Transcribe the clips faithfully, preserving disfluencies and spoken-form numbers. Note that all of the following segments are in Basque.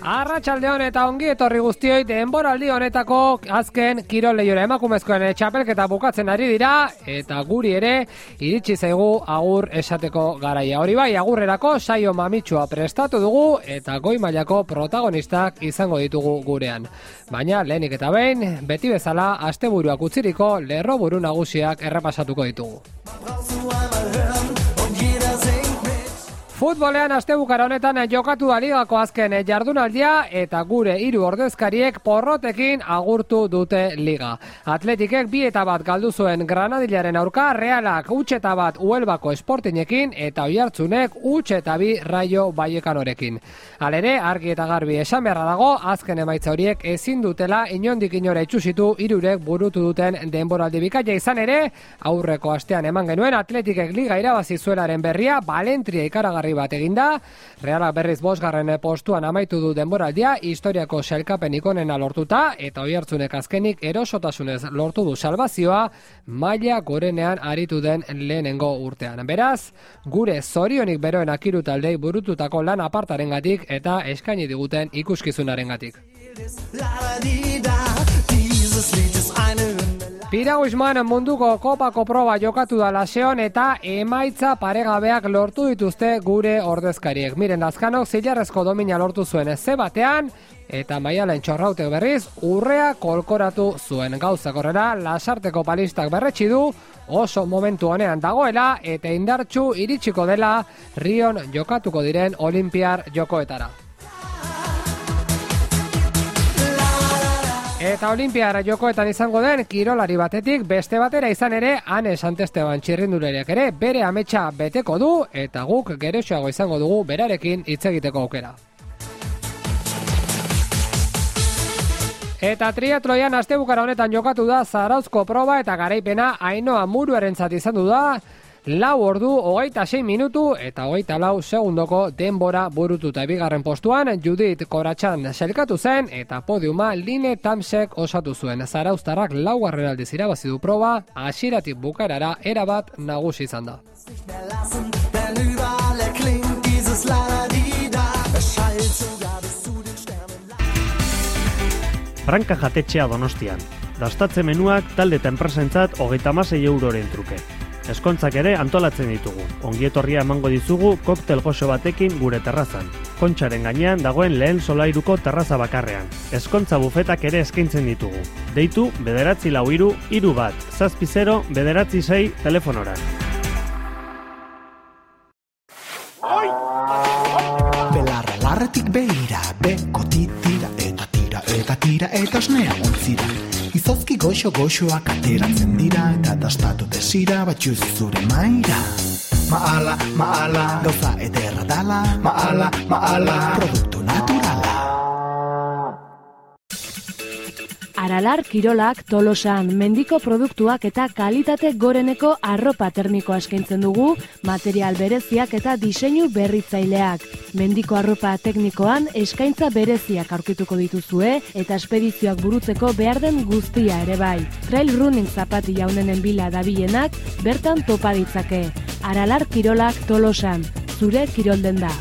Arratsaldeon eta ongi etorri guztioi denboraldi honetako azken kirol lehiora emakumezkoen txapelketa bukatzen ari dira eta guri ere iritsi zaigu agur esateko garaia. Hori bai, agurrerako saio mamitsua prestatu dugu eta goi mailako protagonistak izango ditugu gurean. Baina lehenik eta behin, beti bezala asteburuak utziriko lerroburu nagusiak errepasatuko ditugu. Futbolean astebukara honetan jokatu da ligako azken jardunaldia eta gure hiru ordezkariek porrotekin agurtu dute liga. Atletikek bi eta bat galdu zuen Granadillaren aurka, Realak huts eta bat Huelbako Sportinekin eta Oiartzunek huts eta bi Rayo Vallecanorekin. Halere, argi eta garbi esan beharra dago, azken emaitza horiek ezin dutela inondik inora itsusitu hirurek burutu duten denboraldi bikaia izan ere, aurreko astean eman genuen Atletikek liga irabazi zuelaren berria Balentria ikaragarri bat eginda, Realak berriz bosgarren postuan amaitu du denboraldia, historiako sailkapenik onena lortuta, eta Oiartzunek azkenik erosotasunez lortu du salbazioa, maila gorenean aritu den lehenengo urtean. Beraz, gure zorionik beroenak hiru taldei burututako lan apartarengatik eta eskaini diguten ikuskizunarengatik. Piraguismoan munduko kopako proba jokatu da Laseon eta emaitza paregabeak lortu dituzte gure ordezkariek. Miren Lazkanok zilarrezko domina lortu zuen ze batean eta Maialen Txorrautek berriz urrea kolkoratu zuen. Gauzak horrela, Lasarteko palistak berretsi du oso momentu honean dagoela eta indartsu iritsiko dela Rion jokatuko diren Olimpiar jokoetara. Eta Olimpiar jokoetan izango den kirolari batetik beste batera izan ere Ane Santesteban txirrindulariak ere bere ametsa beteko du eta guk geroxoago izango dugu berarekin hitz egiteko aukera. Eta triatloian astebukara honetan jokatu da Zarauzko proba eta garaipena Ainhoa Muruarentzat izan du da lau ordu, hogeita sei minutu eta hogeita lau segundoko denbora burututa. Bigarren postuan Judith Koratxan selkatu zen eta podiuma Line Tamsek osatu zuen. Zarauztarrak laugarren aldiz irabazi du proba, hasieratik bukaerara erabat nagusi izan da. Branka jatetxea Donostian. Dastatze menuak talde eta enpresentzat hogeita hamasei euroren truke. Eskontzak ere antolatzen ditugu. Ongietorria emango dizugu koktel goxo batekin gure terrazan. Kontxaren gainean dagoen lehen solairuko terraza bakarrean. Eskontza bufetak ere eskaintzen ditugu. Deitu bederatzi lau hiru hiru bat, zazpi zero bederatzi sei telefonora. Belarra larretik behira, beko titira eta tira eta tira eta osnea ontzira. Izozki goxo-goxoak ateratzen dira eta dastatu desira batxuz zure maira. Maala, maala, gauza ederra dala. Maala, maala, produktu naturala. Aralar Kirolak Tolosan mendiko produktuak eta kalitate goreneko arropa termikoa eskaintzen dugu, material bereziak eta diseinu berritzaileak. Mendiko arropa teknikoan eskaintza bereziak aurkituko dituzue eta espedizioak burutzeko behar den guztia ere bai. Trail running zapati jaunenen bila dabilenak bertan topa ditzake. Aralar Kirolak Tolosan, zure kirolden da.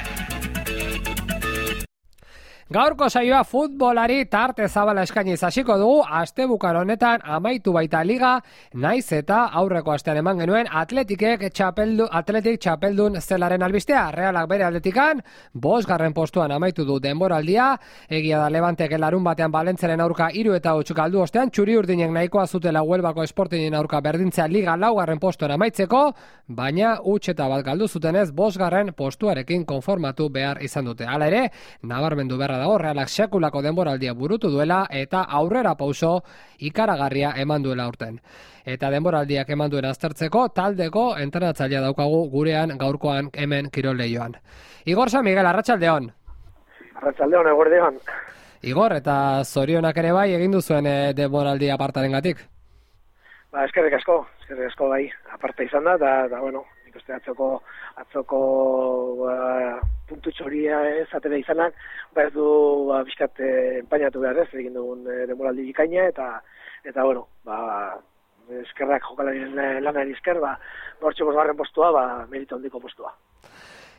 Gaurko saioa futbolari tarte zabala eskainiz hasiko dugu, astebukar honetan amaitu baita liga, naiz eta aurreko astean eman genuen Atletikek txapeldu, Atletik txapeldun zelaren albistea. Realak bere aldetikan, bosgarren postuan amaitu du denboraldia, egia da Levantek larun batean Balentzaren aurka hiru eta huts galdu ostean, txuri urdinek nahikoa zutela Huelbako Sportinen aurka berdintzea liga laugarren postuan amaitzeko, baina huts eta bat galdu zutenez bosgarren postuarekin konformatu behar izan dute. Hala ere, nabarmendu beharra dago Realak sekulako denboraldia burutu duela eta aurrera pauso ikaragarria eman duela urten. Eta denboraldiak eman duen aztertzeko taldeko entrenatzailea daukagu gurean gaurkoan hemen kirol leioan. Igor San Miguel, arratsaldeon. Arratsaldeon, eguerdion. Igor, eta zorionak ere bai egin duzuen e, denboraldi apartarengatik. Ba, eskerrik asko, eskerrik asko bai, aparta izan da, da, da bueno, nik uste atzoko, atzoko uh, puntu txoria ezatera izanak, ba ez du ba, bizkat enpainatu behar ez, egin dugun e, denboraldi bikaina, eta, eta bueno, ba, eskerrak jokalarien lanari esker, ba, bortxe bosgarren postua, ba, merito handiko postua.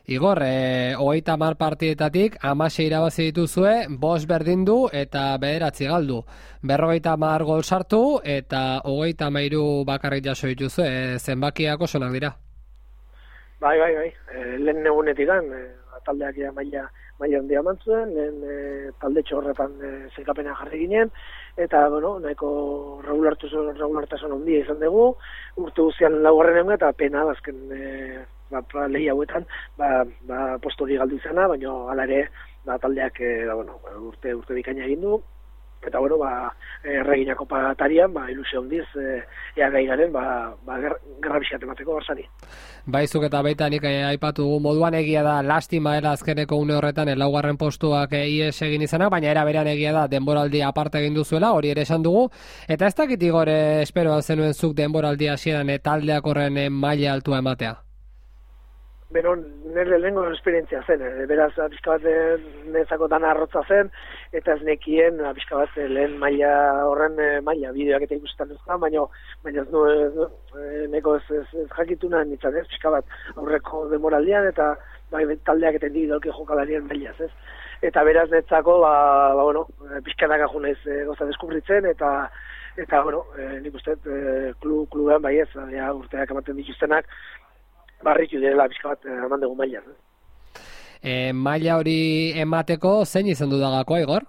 Igor, e, hogeita hamar partietatik hamasei irabazi dituzue, bost berdindu eta bederatzi galdu. Berrogeita hamar gol sartu eta hogeita hamairu bakarrik jaso dituzue, e, zenbakiak oso onak dira. Bai, bai, bai. E, lehen egunetik gan, e, taldeak ja maila maila handia mantzuen, lehen e, talde txorretan e, zelkapena jarri ginen, eta, bueno, nahiko regulartasun handia izan dugu, urte guztian laugarren egun eta pena, azken e, ba, lehi hauetan, ba, ba, postori galdu izana, baina hala ere, ba, taldeak e, ba, bueno, urte, urte bikaina egin du, eta, bueno, ba, erreginako patarian, ba, ilusio handiz, e, ea gai garen, ba, ba, gerra bizkat emateko barzari. Baizuk eta baita nik eh, aipatu gu moduan egia da lastima ela azkeneko une horretan laugarren postuak eh, ies egin izana, baina era berean egia da denboraldi aparte egin duzuela, hori ere esan dugu, eta ez dakit Igor eh, espero zenuen zuk denboraldi hasieran eh, taldeak horren eh, maila altua ematea. Beno, nire lehenko esperientzia zen, e, beraz, pixka bat nezako dana arrotza zen, eta ez nekien, pixka bat lehen maila horren e, maila, bideoak eta ikustetan duzka, baina baina ez nu, e, neko ez, ez, ez jakituna nintzen, ez, pixka bat aurreko demoraldian, eta bai, taldeak eta individualki jokalarien mailaz, ez. Eta beraz netzako, ba, ba bueno, pixkanak aju naiz e, goza deskubritzen, eta eta, bueno, e, nik uste, e, klub, klubean bai ez, ja, urteak ematen dituztenak, barritu direla pixka bat eman dugu maila. E, maila hori emateko zein izan dudagakoa, Igor?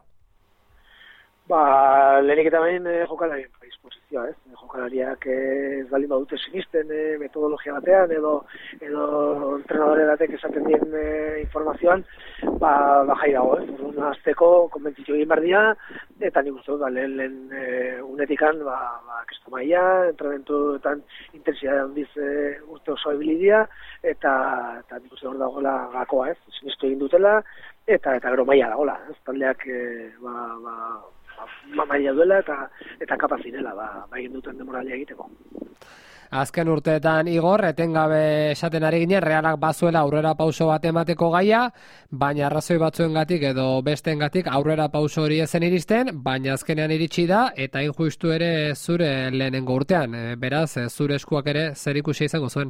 Ba, lehenik eta behin e, jokalarien predisposizioa, ez? Jokalariak ez baldin badute sinisten e, metodologia batean, edo edo entrenadore batek esaten dien e, informazioan, ba, ba jai dago, ez? Orduan azteko konbentzitu egin behar dira, eta nik uste dut, ba, lehen, lehen e, unetikan, ba, ba, kesto maila, entrenamentuetan intensidade handiz e, urte oso ebilidia, eta, eta nik uste hor dagoela gakoa, ez? Sinistu egin dutela, eta eta gero maila dagoela, ez? Taldeak, e, ba, ba, ba, maila duela eta eta kapaz direla, ba, ba egin duten demoralia egiteko. Azken urteetan, Igor, etengabe esaten ari ginen, Realak bazuela aurrera pauso bat emateko gaia, baina arrazoi batzuengatik edo besteengatik aurrera pauso hori ezen iristen, baina azkenean iritsi da, eta injustu ere zure lehenengo urtean, e, beraz, e, zure eskuak ere zer ikusi izango zuen.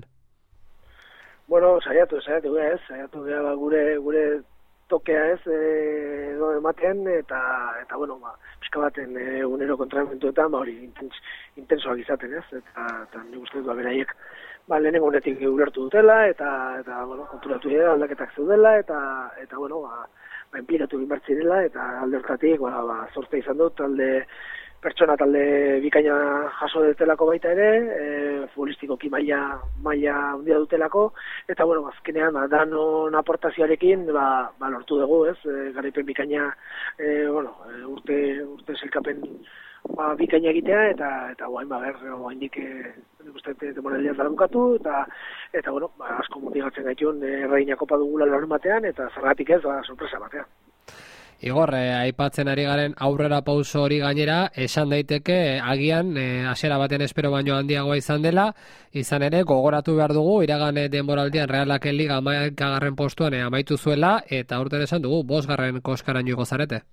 Bueno, saiatu, saiatu, ez, saiatu gara gure, gure tokea ez, e, edo ematen, eta, eta bueno, ba, pixka baten e, unero kontramentuetan, ba, hori intens, intensoak izaten ez, eta, eta nik uste dut, ba, beraiek, ba, lehenengo honetik ulertu dutela, eta, eta bueno, konturatu dira, aldaketak zeudela, eta, eta bueno, ba, ba enplikatu egin behar zirela, eta alde hortatik, ba, ba, zorte izan dut, talde, pertsona talde bikaina jaso dutelako baita ere, e, futbolistikoki maila maila handia dutelako, eta bueno, azkenean ba, danon aportazioarekin ba, ba lortu dugu, ez? E, garaipen bikaina e, bueno, e, urte urte zelkapen ba, bikaina egitea, eta eta guain ba ber, oraindik eh nik uste demoraldia darabukatu, eta eta bueno, ba, asko motibatzen gaitun erreina kopa dugula lorun batean, eta zergatik ez, ba sorpresa batean. Igor, eh, aipatzen ari garen aurrera pauso hori gainera, esan daiteke agian eh, hasiera baten espero baino handiagoa izan dela, izan ere gogoratu behar dugu iragan eh, denboraldian Realak liga hamaikagarren postuan eh, amaitu zuela, eta aurten esan dugu bosgarren koskaraino igo zarete.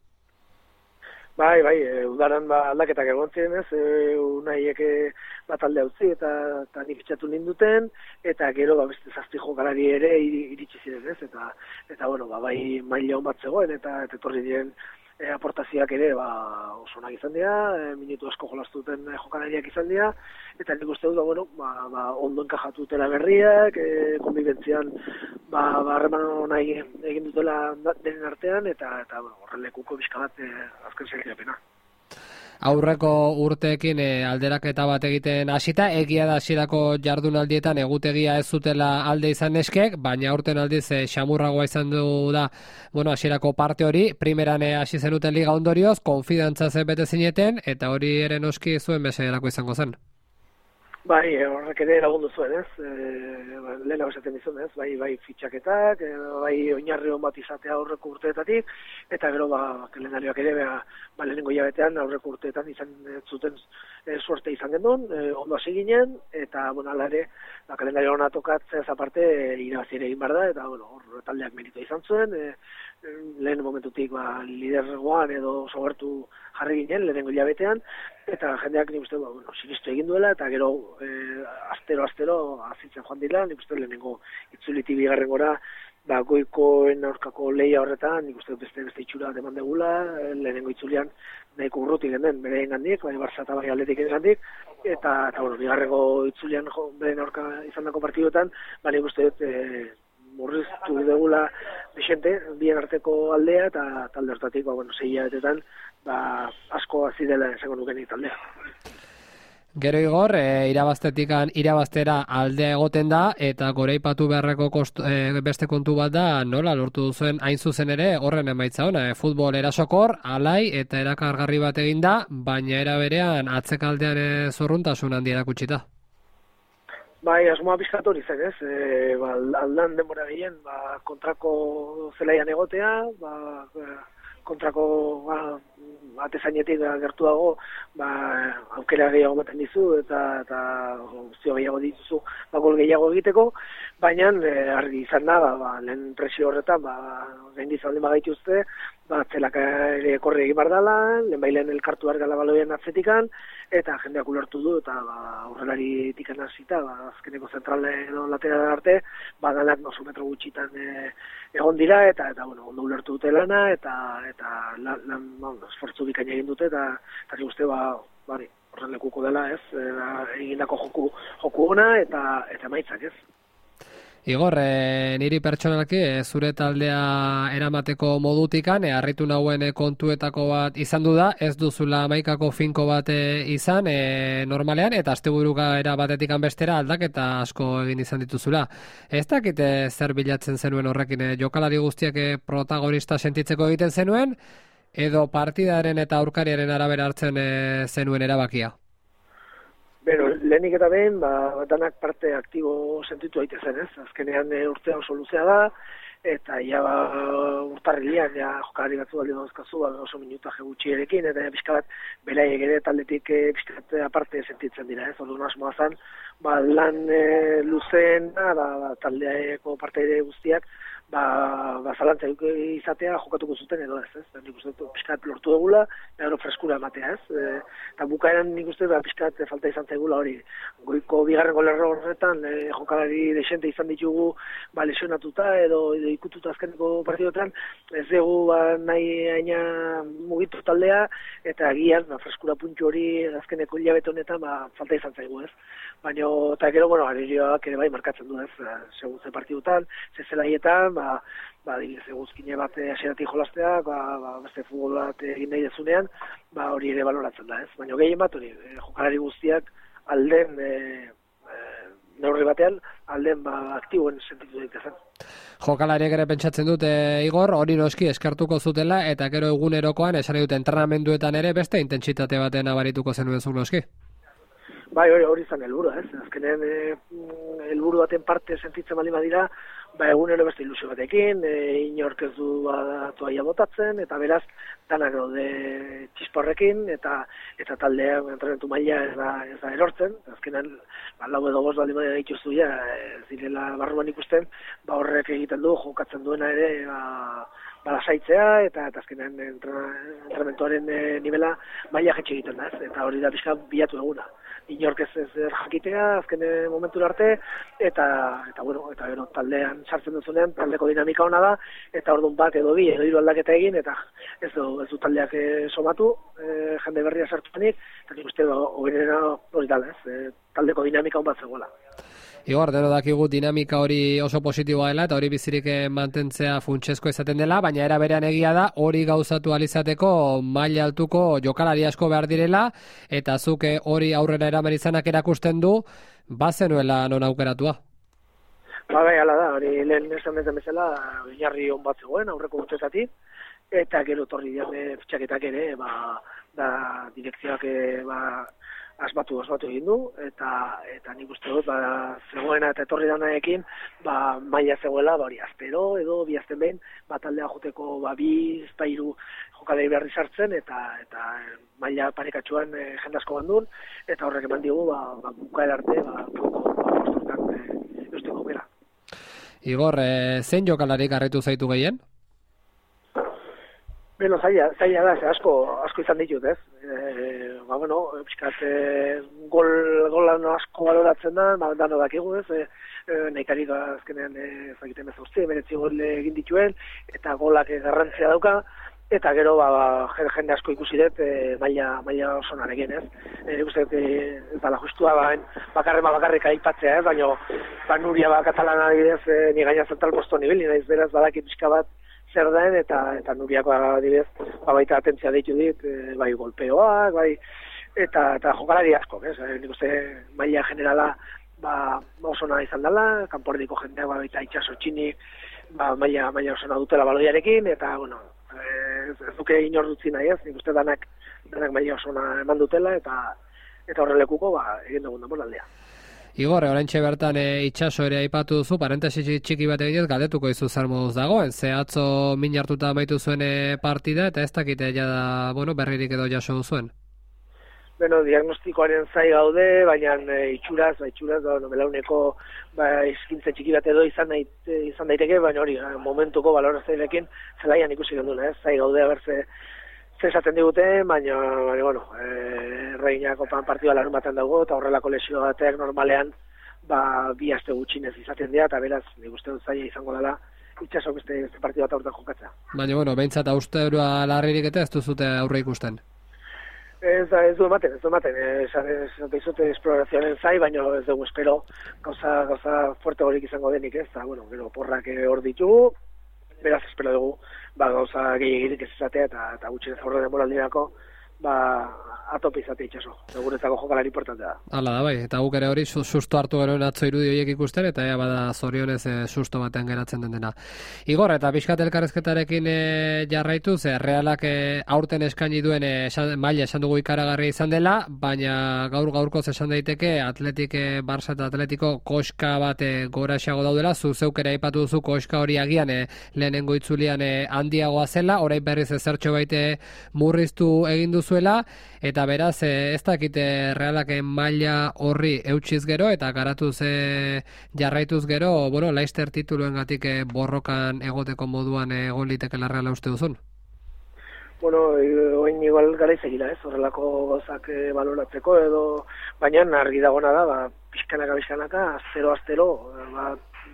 Bai, bai, e, udaran ba, aldaketak egon ziren ez, e, unaiek bat alde utzi eta, eta nik itxatu ninduten, eta gero ba, beste zazpi jokalari ere iritsi ziren ez, eta, eta bueno, ba, bai maila hon bat zegoen, eta etorri diren e, aportazioak ere ba, oso onak izan dira, e, minutu asko jolastuten e, jokalariak izan dira, eta nik uste dut, ba, bueno, ba, ba, ondo enkajatu dutela berriak, e, konbibentzian ba, ba, harreman nahi egin dutela denen artean, eta, eta bueno, horrelekuko bizka bat e, azken zelkirapena. Aurreko urteekin e, alderaketa bat egiten hasita, egia da hasierako jardunaldietan egutegia ez zutela alde izan neskek, baina aurten aldiz e, xamurragoa izan du da, bueno, hasierako parte hori, primeran e, hasi zenuten liga ondorioz, konfidantza zen bete zineten, eta hori ere noski zuen beserako izango zen. Bai, horrek ere lagundu zuen, ez? E, lehena esaten dizun, ez? Bai, bai fitxaketak, e, bai oinarri hon bat izatea aurreko urteetatik, eta gero ba kalendarioak ere ba, ba lehenengo hilabetean aurreko urteetan izan zuten e, suerte izan genuen, e, ondo hasi ginen, eta bueno, hala ere, ba kalendario hona tokatzea aparte e, irabazi ere egin behar da, eta bueno, hor taldeak meritu izan zuen, e, lehen momentutik ba lidergoan edo oso gertu jarri ginen lehenengo hilabetean, eta jendeak nik uste ba, bueno, sinistu egin duela, eta gero e, astero astero azitzen joan dira, nik uste lehenengo itzuliti bigarren gora ba, goikoen aurkako lehia horretan, nik uste beste beste itxura deman degula, lehenengo itzulian nahiko urrutik den, bere engandik, bai Barça eta bai Atletik engandik, eta, eta bueno, bigarrego itzulian jo, beren aurka izan dako partiduetan, ba, nik uste dut, e, murriztu degula desente, bien arteko aldea, eta talde hortatik, ba, bueno, sei hilabetetan, ba, asko hasi dela esango nukenik taldea. Gero Igor, e, irabaztetikan irabaztera aldea egoten da, eta goraipatu beharreko kostu, e, beste kontu bat da, nola lortu duzuen hain zuzen ere horren emaitza ona, e, futbol erasokor, alai eta erakargarri bat egin da, baina era berean atzekaldean e, zorruntasun handi erakutsita. Bai, asmoa pixkat hori zen, ez? E, ba, aldan denbora gehien, ba, kontrako zelaian egotea, ba, kontrako ba, atezainetik gertu dago, ba, aukera gehiago ematen dizu eta eta guztio gehiago dituzu ba, gol gehiago egiteko, baina e, argi izan da, ba, ba, lehen presio horretan, ba, gain dizalden bagaituzte, ba, zelaka ere korri egin bar dala, lehen bailen elkartu behar gala baloien atzetikan, eta jendeak ulertu du, eta ba, aurrelari tikan hasita, ba, azkeneko zentrale edo lateral arte, ba, danak noso metro gutxitan e, egon dira, eta, eta bueno, ondo ulertu dute lana, eta, eta lan, lan bon, esfortzu bikaina egin dute, eta, eta nik uste, ba, bari, horren lekuko dela, ez, e, egindako joku, joku ona, eta, eta maitzak, ez. Igor, e, niri pertsonalki e, zure taldea eramateko modutikan, e, harritu nauen e, kontuetako bat izan du da, ez duzula hamaikako finko bat e, izan e, normalean, eta asteburuka era batetikan bestera aldaketa asko egin izan dituzula. Ez dakite zer bilatzen zenuen horrekin, e, jokalari guztiak e, protagonista sentitzeko egiten zenuen, edo partidaren eta aurkariaren arabera hartzen e, zenuen erabakia? Beno, lehenik eta behin, ba, danak parte aktibo sentitu daite zen, ez? Azkenean e, urtea oso luzea da, eta ja ba, urtarrilean ja jokalari batzu balio dauzkazu, ba, oso minutaje gutxierekin, eta ja, pixka bat belaiek ere taldetik e, pixka bat aparte sentitzen dira, ez? Orduan asmoa zen, ba, lan e, luzeen, ba, ba, taldeako parteide guztiak, ba, ba zalantza izatea jokatuko zuten edo ez, ez? Nik uste dut pixkat lortu dugula, gero freskura ematea, ez? E, eta bukaeran nik uste dut pixkat falta izan zaigula hori. Goiko bigarren golerro horretan e, jokalari desente izan ditugu ba, lesionatuta edo, edo ikututa azkeneko partidotan, ez dugu ba, nahi aina mugitu taldea, eta agian ba, freskura puntu hori azkeneko hilabete honetan ba, falta izan zaigu, ez? Baina, eta gero, bueno, arerioak ere bai markatzen du, ez? Segun ze partidutan, ze zelaietan, ba, ba, dibidez, eguzkine bat hasieratik jolasteak, ba, ba, beste futbol bat egin nahi dezunean, ba, hori ere baloratzen da, ez? Baina, gehien bat, hori, jokalari guztiak alden, e, e, neurri batean, alden, ba, aktiboen sentitu daitezen. Jokalariek ere pentsatzen dute, Igor, hori noski eskartuko zutela, eta gero egunerokoan, esan dute entrenamenduetan ere beste intentsitate baten abarituko zenuen zu noski. Bai, hori hori izan helburua, ez? Azkenean e, helburu baten parte sentitzen bali badira, ba egunero beste ilusio batekin, e, inork ez du ba, toaia botatzen, eta beraz, danak daude txisporrekin, eta eta taldea entrenamendu maila ez da, ez da erortzen. Azkenean, ba, lau edo bost baldin badira dituztu ja, ez direla barruan ikusten, ba horrek egiten du, jokatzen duena ere, ba, balasaitzea, eta, eta azkenean entrenamentuaren e, nivela maila jetxe egiten da, ez? Eta hori da pixka bilatu eguna. Inork ez ez jakitea, azken momentura arte, eta, eta, bueno, eta gero taldean sartzen duzunean, taldeko dinamika ona da, eta orduan bat edo bi, edo hiru aldaketa egin, eta ez du, ez du taldeak e, somatu, e, jende berria sartuanik, eta nik uste hoberena hori dala, ez, e, taldeko dinamika on bat zegoela. Igor, deno dakigu dinamika hori oso positiboa dela eta hori bizirik mantentzea funtsezko izaten dela, baina era berean egia da hori gauzatu alizateko maila altuko jokalari asko behar direla, eta zuk hori aurrera eraman izanak erakusten du, bazenuela non aukeratua. Ba, bai, ala da, hori lehen esan bezen bezala, oinarri on bat zegoen aurreko urtetatik, eta gero torri dian fitxaketak ere, ba, da direkzioak ba, asmatu, asmatu egin du, eta eta nik uste dut, ba, zegoena eta etorri danaekin, ba, maila zegoela, ba, hori, aztero edo bi azten behin, ba, taldea joteko, ba, bi, pairu jokalei beharri sartzen, eta eta maila parekatxuan e, jendazko bandun, eta horrek eman digu, ba, ba bukaer arte, ba, poko, ba, posturkan e, eusteko bera. Igor, e, zein jokalarik harritu zaitu gehien? Beno, zaila, zaila da, ze asko, asko izan ditut, ez? E, ba, bueno, pixkat, e, gol, golan asko baloratzen da, ba, dano dakigu, ez? E, e, Naikari da azkenean, ez dakiten bezortzi, beretzi gol egin dituen, eta golak garrantzia dauka, eta gero, ba, ba jende asko ikusi dut, e, maila, maila oso narekin, ez? E, Uste, e, ez dala justua, ba, bakarren ba, bakarrik aipatzea, ez? Baina, ba, Nuria, ba, katalana adibidez, e, ni gaina zental posto nibili, naiz beraz, badakit pixka bat, zer den, eta eta Nuriako adibidez, ba, baita atentzia ditu dit, e, bai golpeoak, bai, eta, eta jokalari asko, ez? E, nik uste maila generala ba, oso nahi izan dela, kanpordiko jendea, ba, baita itxaso txinik, ba, maila, maila oso nahi dutela baloiarekin, eta, bueno, ez, ez duke inor dutzi nahi ez, nik uste danak, danak maila oso nahi eman dutela, eta eta horrelekuko, ba, egin dugun damon aldea. Igor, oraintxe bertan e, itxaso ere aipatu duzu, parentesi txiki bat eginez, galdetuko izu zer moduz dagoen, ze atzo min hartuta amaitu zuen partida, eta ez dakite ja da, bueno, berririk edo jaso duzuen. Bueno, diagnostikoaren zai gaude, baina e, itxuraz, ba, itxuraz, ba, no, belauneko ba, izkintze txiki bat edo izan, nait, izan daiteke, baina hori, momentuko balorazailekin zelaian ikusi genduna, ez, zai gaude, abertze, zesaten digute, baina, baina, bueno, e, Reinako partidua larun baten dago, eta horrelako lesio bateak normalean, ba, bi aste gutxinez izaten dira, eta beraz, nik uste dut zaila izango dela, itxaso beste, beste partidu bat aurten jokatzea. Baina, bueno, behintzat austerua larririk eta ez duzute aurre ikusten. Ez, ez du ematen, ez du ematen, esan izute esplorazioaren zai, baina ez dugu espero gauza, gauza fuerte horik izango denik ez, eta, bueno, gero porrak hor ditugu, beraz espero dugu, ba, gauza gehiagirik ez izatea, eta, eta gutxinez horre demoraldirako, ba, atope izate itxaso. Guretzako jokalari importantea da. Hala da, bai, eta guk ere hori susto hartu genuen atzo irudi horiek ikusten, eta ea bada zorionez e, susto batean geratzen den dena. Igor, eta pixkat elkarrezketarekin e, jarraitu, ze Realak e, aurten eskaini duen e, esan, maila esan dugu ikaragarri izan dela, baina gaur gaurkoz esan daiteke Atletik e, Barça eta Atletiko koska bat e, gora xago daudela, zu zeuk ere aipatu duzu koska hori agian e, lehenengo itzulian e, handiagoa zela, orain berriz ezertxo baite murriztu egin duzuela, eta beraz ez dakite Realak maila horri eutxiz gero eta garatuz e, jarraituz gero, bueno, Leicester tituluengatik e, borrokan egoteko moduan egon litekela Reala uste duzun? Bueno, oin igual garaiz egila, ez, horrelako gozak e, baloratzeko edo, baina argi dagona da, ba, pixkanaka, pixkanaka, aztero, aztero, ba,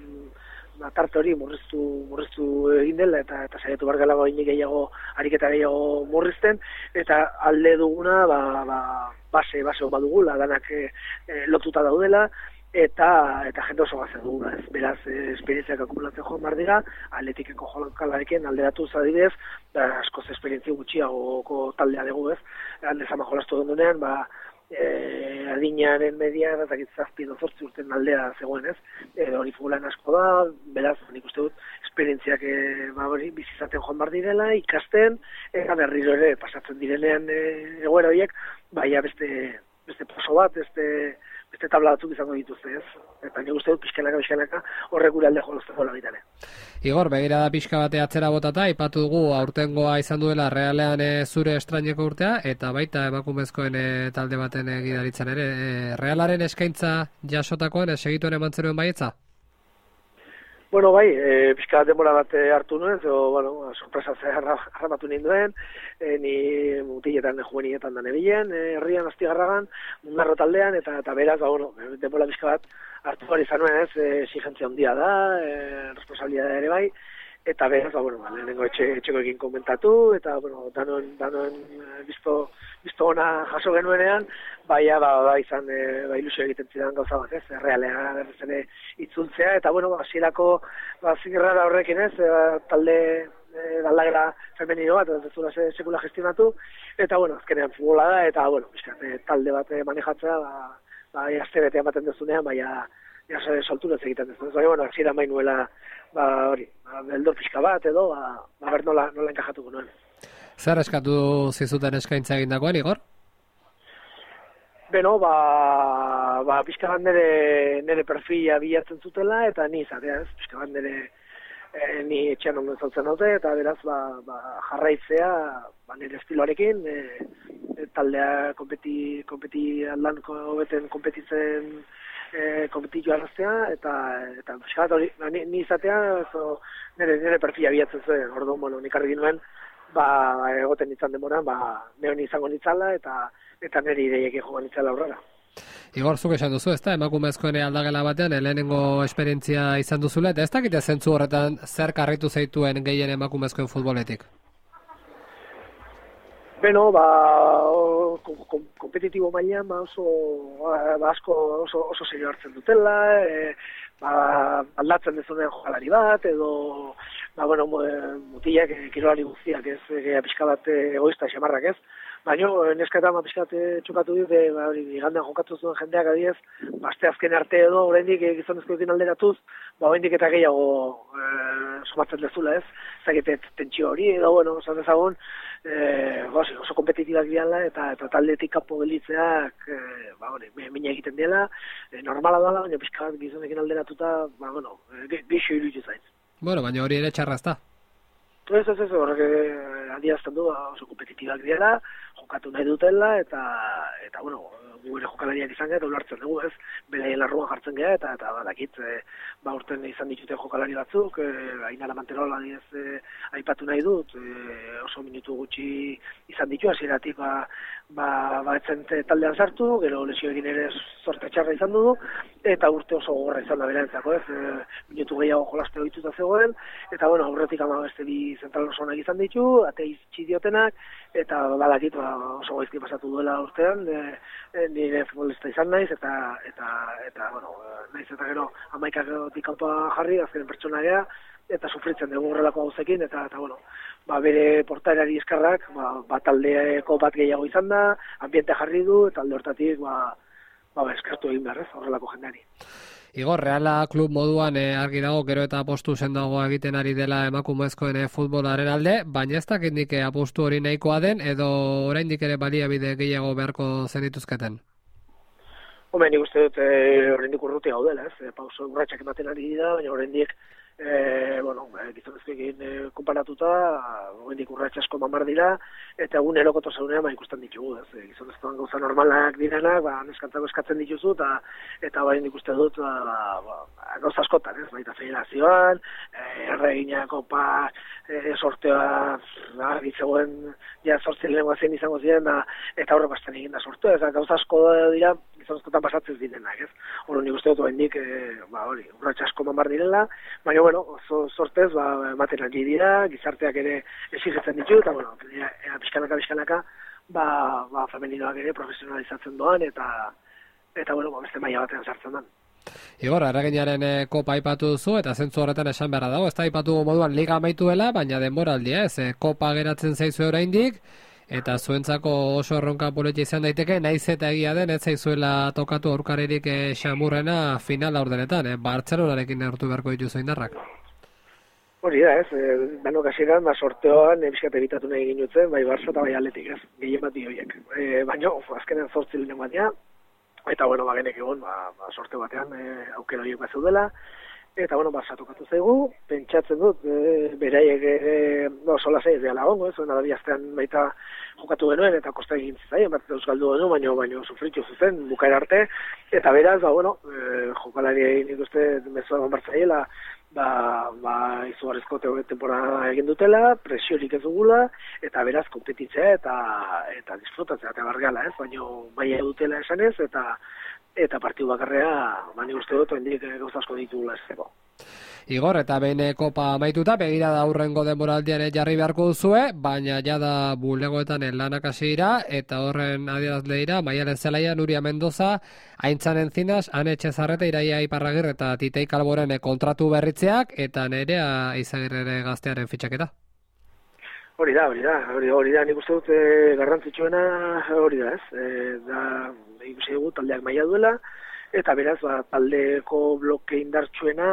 ba, tarte hori murriztu, murriztu egin dela eta eta saiatu bar gela baina gehiago ariketa gehiago murrizten eta alde duguna ba, ba, base base badugula danak e, e, lotuta daudela eta eta jende oso gazen dugula, ez. Beraz, e, esperientziak akumulatzen joan bar dira, Atletikeko jokalarekin alderatu zadibidez, da askoz esperientzia gutxiagoko taldea dugu, ez. Alde zama jolastu duenean, ba Eh, adinaren median eta zazpi edo zortzi urten aldea zegoen, ez? E, hori fulan asko da, beraz, nik uste dut, esperientziak e, ba, hori bizizaten joan bar direla, ikasten, eta berriro ere pasatzen direnean e, egoera horiek, baina beste, beste paso bat, beste, beste tabla batzuk izango dituzte, ez? Eta nik uste dut, pixkanaka, pixkanaka, horrek gure alde jolozteko labitane. Igor, begirada pixka bate atzera botata, ipatu dugu aurtengoa izan duela Realean e, zure estraineko urtea, eta baita emakumezkoen e, talde baten e, gidaritzan ere. E, Realaren eskaintza jasotakoan, e, segituen eman zenuen baietza? Bueno, bai, e, pixka bat denbora bat hartu nuen, zo, bueno, sorpresa harrapatu ninduen, e, ni mutiletan, juvenietan da nebilen, herrian, astigarragan, mundarro taldean, eta, eta beraz, ba, bueno, denbora pixka bat hartu hori izan nuen, ez, exigentzia handia da, e, responsabilidade ere bai, eta beraz, ba, bueno, lehenengo etxe, etxekoekin komentatu, eta, bueno, danon, danon bizto, bizto ona jaso genuenean, baina, ba, ba, izan, e, ba, ilusio egiten zidan gauza bat, ez, Realea berriz ere itzultzea, eta, bueno, ba, hasierako, ba, zigirrara horrekin, ez, e, talde, e, aldagera femenino bat, ez zula sekula gestionatu, eta, bueno, azkenean futbola da, eta, bueno, bizkat, e, talde bat manejatzea, ba, ba, aste bete ematen dezunean, baina, ja, solturez egiten dezun, baina, bueno, hasiera mainuela, ba, hori, ba, beldor pixka bat edo, ba, ba ber nola, nola enkajatuko nuen. Zer eskatu zizuten eskaintza egindakoan, Igor? Beno, ba, ba pixka bat nire, nire perfila bilatzen zutela, eta ni izatea, ez, pixka bat nire, e, ni etxean ondo zautzen dute, eta beraz, ba, ba, jarraitzea, ba, nire estiloarekin, e, e, taldea kompeti, kompeti aldan hobeten kompetitzen, e, kompetitu arraztea, eta, eta pixka bat hori, ba, ni, ni izatea, zo, nire, nire perfila bilatzen zuen, orduan, bueno, nik argi nuen, ba, egoten nintzen demoran, ba, neon izango nintzala, eta eta niri ideiek joan nintzala aurrera. Igor, zuk esan duzu, ez da, emakumezkoen aldagela batean, lehenengo esperientzia izan duzula, eta ez dakite zentzu horretan zer karritu zeituen gehien emakumezkoen futboletik? Beno, ba, kompetitibo mailan, ba, oso, ba, asko oso, oso serio hartzen dutela, e, ba, aldatzen dezunen jokalari bat, edo, ba, bueno, mutilak, kirolari guztiak, ez, e, pixka bat egoista xamarrak, ez, baina, neska eta pixka bat txukatu dut, e, ba, igandean jokatu zuen jendeak adiez, ba, aste azken arte edo, oraindik gizonezkoekin alderatuz, ba, oraindik eta gehiago e, somatzen dezula, ez, zakete tentsio hori, edo, bueno, esan dezagun, Eh, oso, oso kompetitibak diala eta eta taldetik kanpo gelitzeak eh, ba hori, mina egiten dela, eh, normala dela, baina pixka bat gizonekin alderatuta, ba bueno, geixo iruditu zait. Bueno, baina hori ere txarra ezta. Ez, ez, ez, horrek adierazten du, oso kompetitibak diela, jokatu nahi dutela, eta, eta bueno, gure jokalariak izan gara, eta ulartzen dugu, ez, beraien larruan jartzen gara, eta, eta badakit, e, ba, urten izan ditute jokalari batzuk, e, Ainara Manterola diez, e, aipatu nahi dut, e, oso minutu gutxi izan ditu, hasieratik ba, ba, ba etzen taldean sartu, gero lesioekin ere sorte txarra izan du, eta urte oso gogorra izan da berentzako, ez, e, minutu gehiago jolaste ohituta zegoen, eta bueno, aurretik ama beste bi zentral oso onak izan ditu, ate itxi diotenak, eta badakit ba, oso gaizki pasatu duela urtean, e, e, nire futbolista izan naiz, eta, eta, eta bueno, naiz eta gero hamaikatik kanpoa jarri, azkenen pertsona gea, eta sufritzen dugu horrelako gauzekin, eta, eta bueno, ba, bere portaerari eskarrak, ba, ba, taldeeko bat gehiago izan da, ambiente jarri du, eta alde hortatik, ba, ba, eskartu egin behar, ez, horrelako jendeari. Igor, Reala klub moduan eh, argi dago gero eta apostu sendago egiten ari dela emakumezkoen eh, futbolaren alde, baina ez dakit nik apostu hori nahikoa den, edo oraindik ere baliabide gehiago beharko zenituzketen? Hombre, nik uste dut eh, oraindik urruti gaudela, ez, e, pauso urratsak ematen ari dira, baina oraindik E, bueno, gizonezkoekin e, konparatuta, oraindik urrats asko mamar dira, eta egun erokoto zaunean ba, ikusten ditugu, ez, e, gizonezkoan gauza normalak direnak, ba, neskantzako eskatzen dituzu, eta eta bain ikuste dut, ba, ba, gauza askotan, ez, baita federazioan, e, erregina, kopa, e, sorteoa, argi zegoen, ja, sortzi lehenkoa zein izango ziren, da, eta horrek bastan egin da sorteoa, ez, gauza asko dira, gizonezkoetan pasatzen direnak, ez, hori nik uste dut, oraindik, e, ba, hori, urrats asko mamar direla, baina, bueno, oso sortez, ba, ematen ari dira, gizarteak ere exigetzen ditu, eta, bueno, pixkanaka, pixkanaka, ba, ba, femeninoak ere profesionalizatzen doan, eta, eta, bueno, ba, beste maila batean sartzen dan. Igor, erreginaren eh, kopa aipatu duzu, eta zentzu horretan esan beharra dago, ez da aipatu moduan liga amaituela, baina denboraldia, ez, eh, kopa geratzen zaizu oraindik, eta zuentzako oso erronka politia izan daiteke, naiz eta egia den, ez zaizuela tokatu aurkarerik eh, xamurrena final aurdenetan, eh? Bartzelonarekin neurtu beharko dituzu indarrak. Hori da, ez, e, danok hasieran, ba, sorteoan, e, bizkat ebitatu nahi ginutzen, bai Barça eta bai Atletik, ez, gehien bat horiek. E, baina, azkenean zortzi lehen batean, eta, bueno, ba, genek egon, ba, ba, sorteo batean e, aukera horiek bat zeudela, eta, bueno, Barça tokatu zaigu, pentsatzen dut, e, beraiek, e, no, sola zei, ez dela ongo, ez, nada biaztean baita jokatu genuen, eta kosta egin zizaien, bat euskaldu genuen, baina, baina sufritu zuzen, bukaera arte, eta beraz, ba, bueno, e, jokalari egin ikuste, mezoa banbartzaiela, ba, ba izugarrizko temporada egin dutela, presiorik ez dugula, eta beraz, kompetitzea eta eta disfrutatzea, eta bargala, ez, baina baina dutela esanez, eta eta partidu bakarrea, bani uste dut, hendik gauza asko ditugula ezeko. Igor, eta behin kopa amaituta, begira da aurrengo denboraldian jarri beharko duzue, baina jada bulegoetan lanak hasi dira, eta horren adierazle dira, Maialen Zelaia, Nuria Mendoza, Aintzan Encinas, Ane Txezarreta, Iraia Iparragir, eta Titei Kalboren kontratu berritzeak, eta Nerea Izagirre gaztearen fitxaketa. Hori da, hori da, hori, hori da, nik uste dut e, garrantzitsuena hori da, ez, e, da, ikusi dugu taldeak maila duela, eta beraz, ba, taldeko bloke indartsuena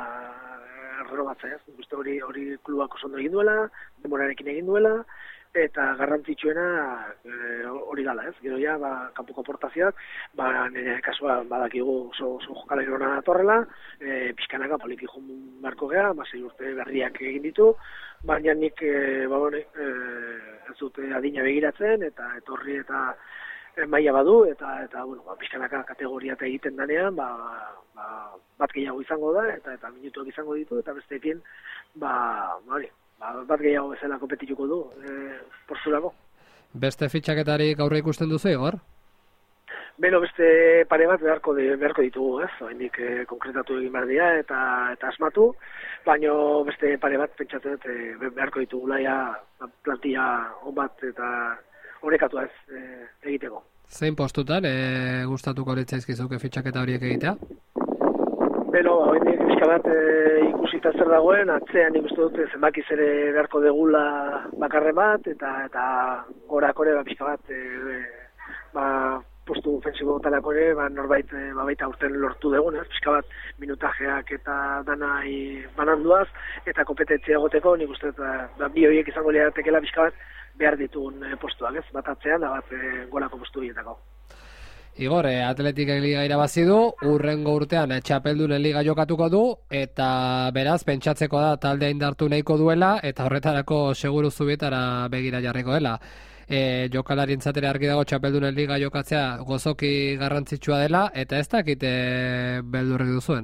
errobatzea, ez, nik uste hori, hori klubak oso ondo egin duela, demorarekin egin duela, eta garrantzitsuena e, hori gala, ez, gero ja, ba, kanpoko aportazioak, ba, nire kasua badakigu oso, oso jokalari hona torrela, e, pixkanaka poliki joan beharko geha, basei urte berriak egin ditu, baina nik e, ba, bone, e, ez dute adina begiratzen, eta etorri eta e, maila badu, eta, eta bueno, ba, pixkanaka kategoria eta egiten danean, ba, ba, bat gehiago izango da, eta eta minutuak izango ditu, eta besteekin, ba, ba, hori, ba, bat gehiago bezala kompetituko du, e, posturako. Beste fitxaketarik aurre ikusten duzu, Igor? Beno, beste pare bat beharko, de, beharko ditugu, ez? Oraindik e, konkretatu egin behar dira eta, eta asmatu, baina beste pare bat pentsatzen dut e, beharko ditugula ja plantilla on bat eta orekatu ez e, egiteko. Zein postutan e, gustatuko litzaizkizuke fitxaketa horiek egitea? Beno, oraindik pixka bat e, ikusita zer dagoen, atzean ikusten dute zenbakiz ere beharko degula bakarre bat, eta eta gorakore ba, pixka bat e, ba, postu ofensibo talako ere, ba, norbait e, ba, baita urten lortu dugun, ez? Pixka bat minutajeak eta danai bananduaz, eta kompetentzia egoteko, nik uste ba, bi horiek izango liatekela pixka bat behar ditugun e, postuak, ez? Bat atzean, da bat e, golako postu horietako. Igor, eh, Atletikek liga irabazi du, urrengo urtean eh, txapeldunen liga jokatuko du, eta beraz, pentsatzeko da taldea indartu nahiko duela, eta horretarako seguru zubietara begira jarriko dela. E, jokalarien argi dago txapeldunen liga jokatzea gozoki garrantzitsua dela, eta ez dakit e, beldurrik duzuen?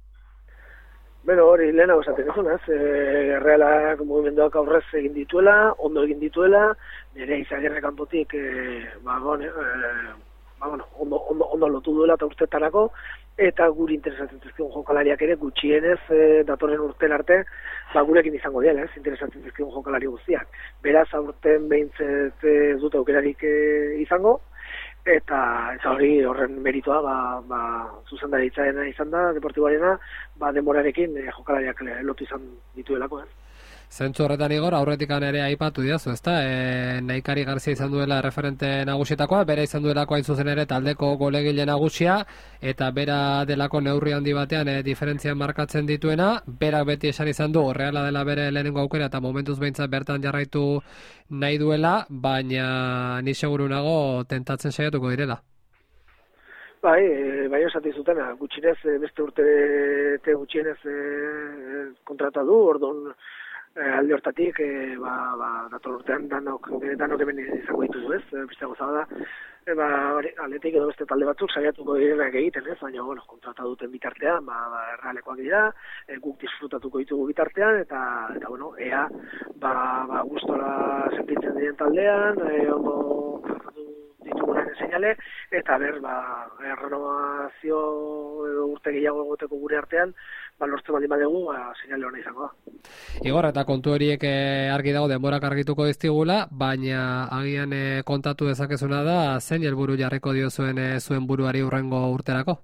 Beno, hori lehenago esaten ezun, ez? E, Realak mugimenduak aurrez egin dituela, ondo egin dituela, nire Izagirre kanpotik, e, ba, bon, e, Ba, bueno, ondo, ondo, ondo lotu duela eta urtetarako, eta guri interesatzen zizkigun jokalariak ere gutxienez e, datorren urten arte, ba, gurekin izango dira, ez, interesatzen zizkigun jokalari guztiak. Beraz, aurten behintzet ez dute aukerarik e, izango, eta eta hori horren meritoa, ba, ba, zuzendaritzarena izan da, deportiboarena, ba, denborarekin e, jokalariak lotu izan dituelako, ez. Zentzu horretan, Igor, aurretikan ere aipatu diazu, ezta? E, Naikari Garzia izan duela referente nagusietakoa, bera izan duelako hain zuzen ere taldeko golegile nagusia, eta bera delako neurri handi batean e, diferentzia markatzen dituena, berak beti esan izan du, Reala dela bere lehenengo aukera, eta momentuz behintzat bertan jarraitu nahi duela, baina ni seguru nago tentatzen saiatuko direla. Bai, e, bai osati zutena, gutxinez, e, beste urte gutxienez e, kontrata du, orduan, E, alde hortatik, e, ba, ba, dator urtean danok, danok hemen izango dituzu, ez? E, beste gozada da, e, ba, Atletik edo beste talde batzuk saiatuko direnak egiten, ez? Baina, bueno, kontrata duten bitartean, ba, ba errealekoak dira, e, guk disfrutatuko ditugu bitartean, eta, eta bueno, ea, ba, ba, gustora sentitzen diren taldean, e, ondo ditugunen seinale, eta ber, ba, renovazio edo urte gehiago egoteko gure artean, ba, lortzen baldin badegu, ba, seinale hona izango da. Igor, eta kontu horiek argi dago denborak argituko diztigula, baina agian e, kontatu dezakezuna da, zein helburu jarriko diozuen e, zuen buruari hurrengo urterako?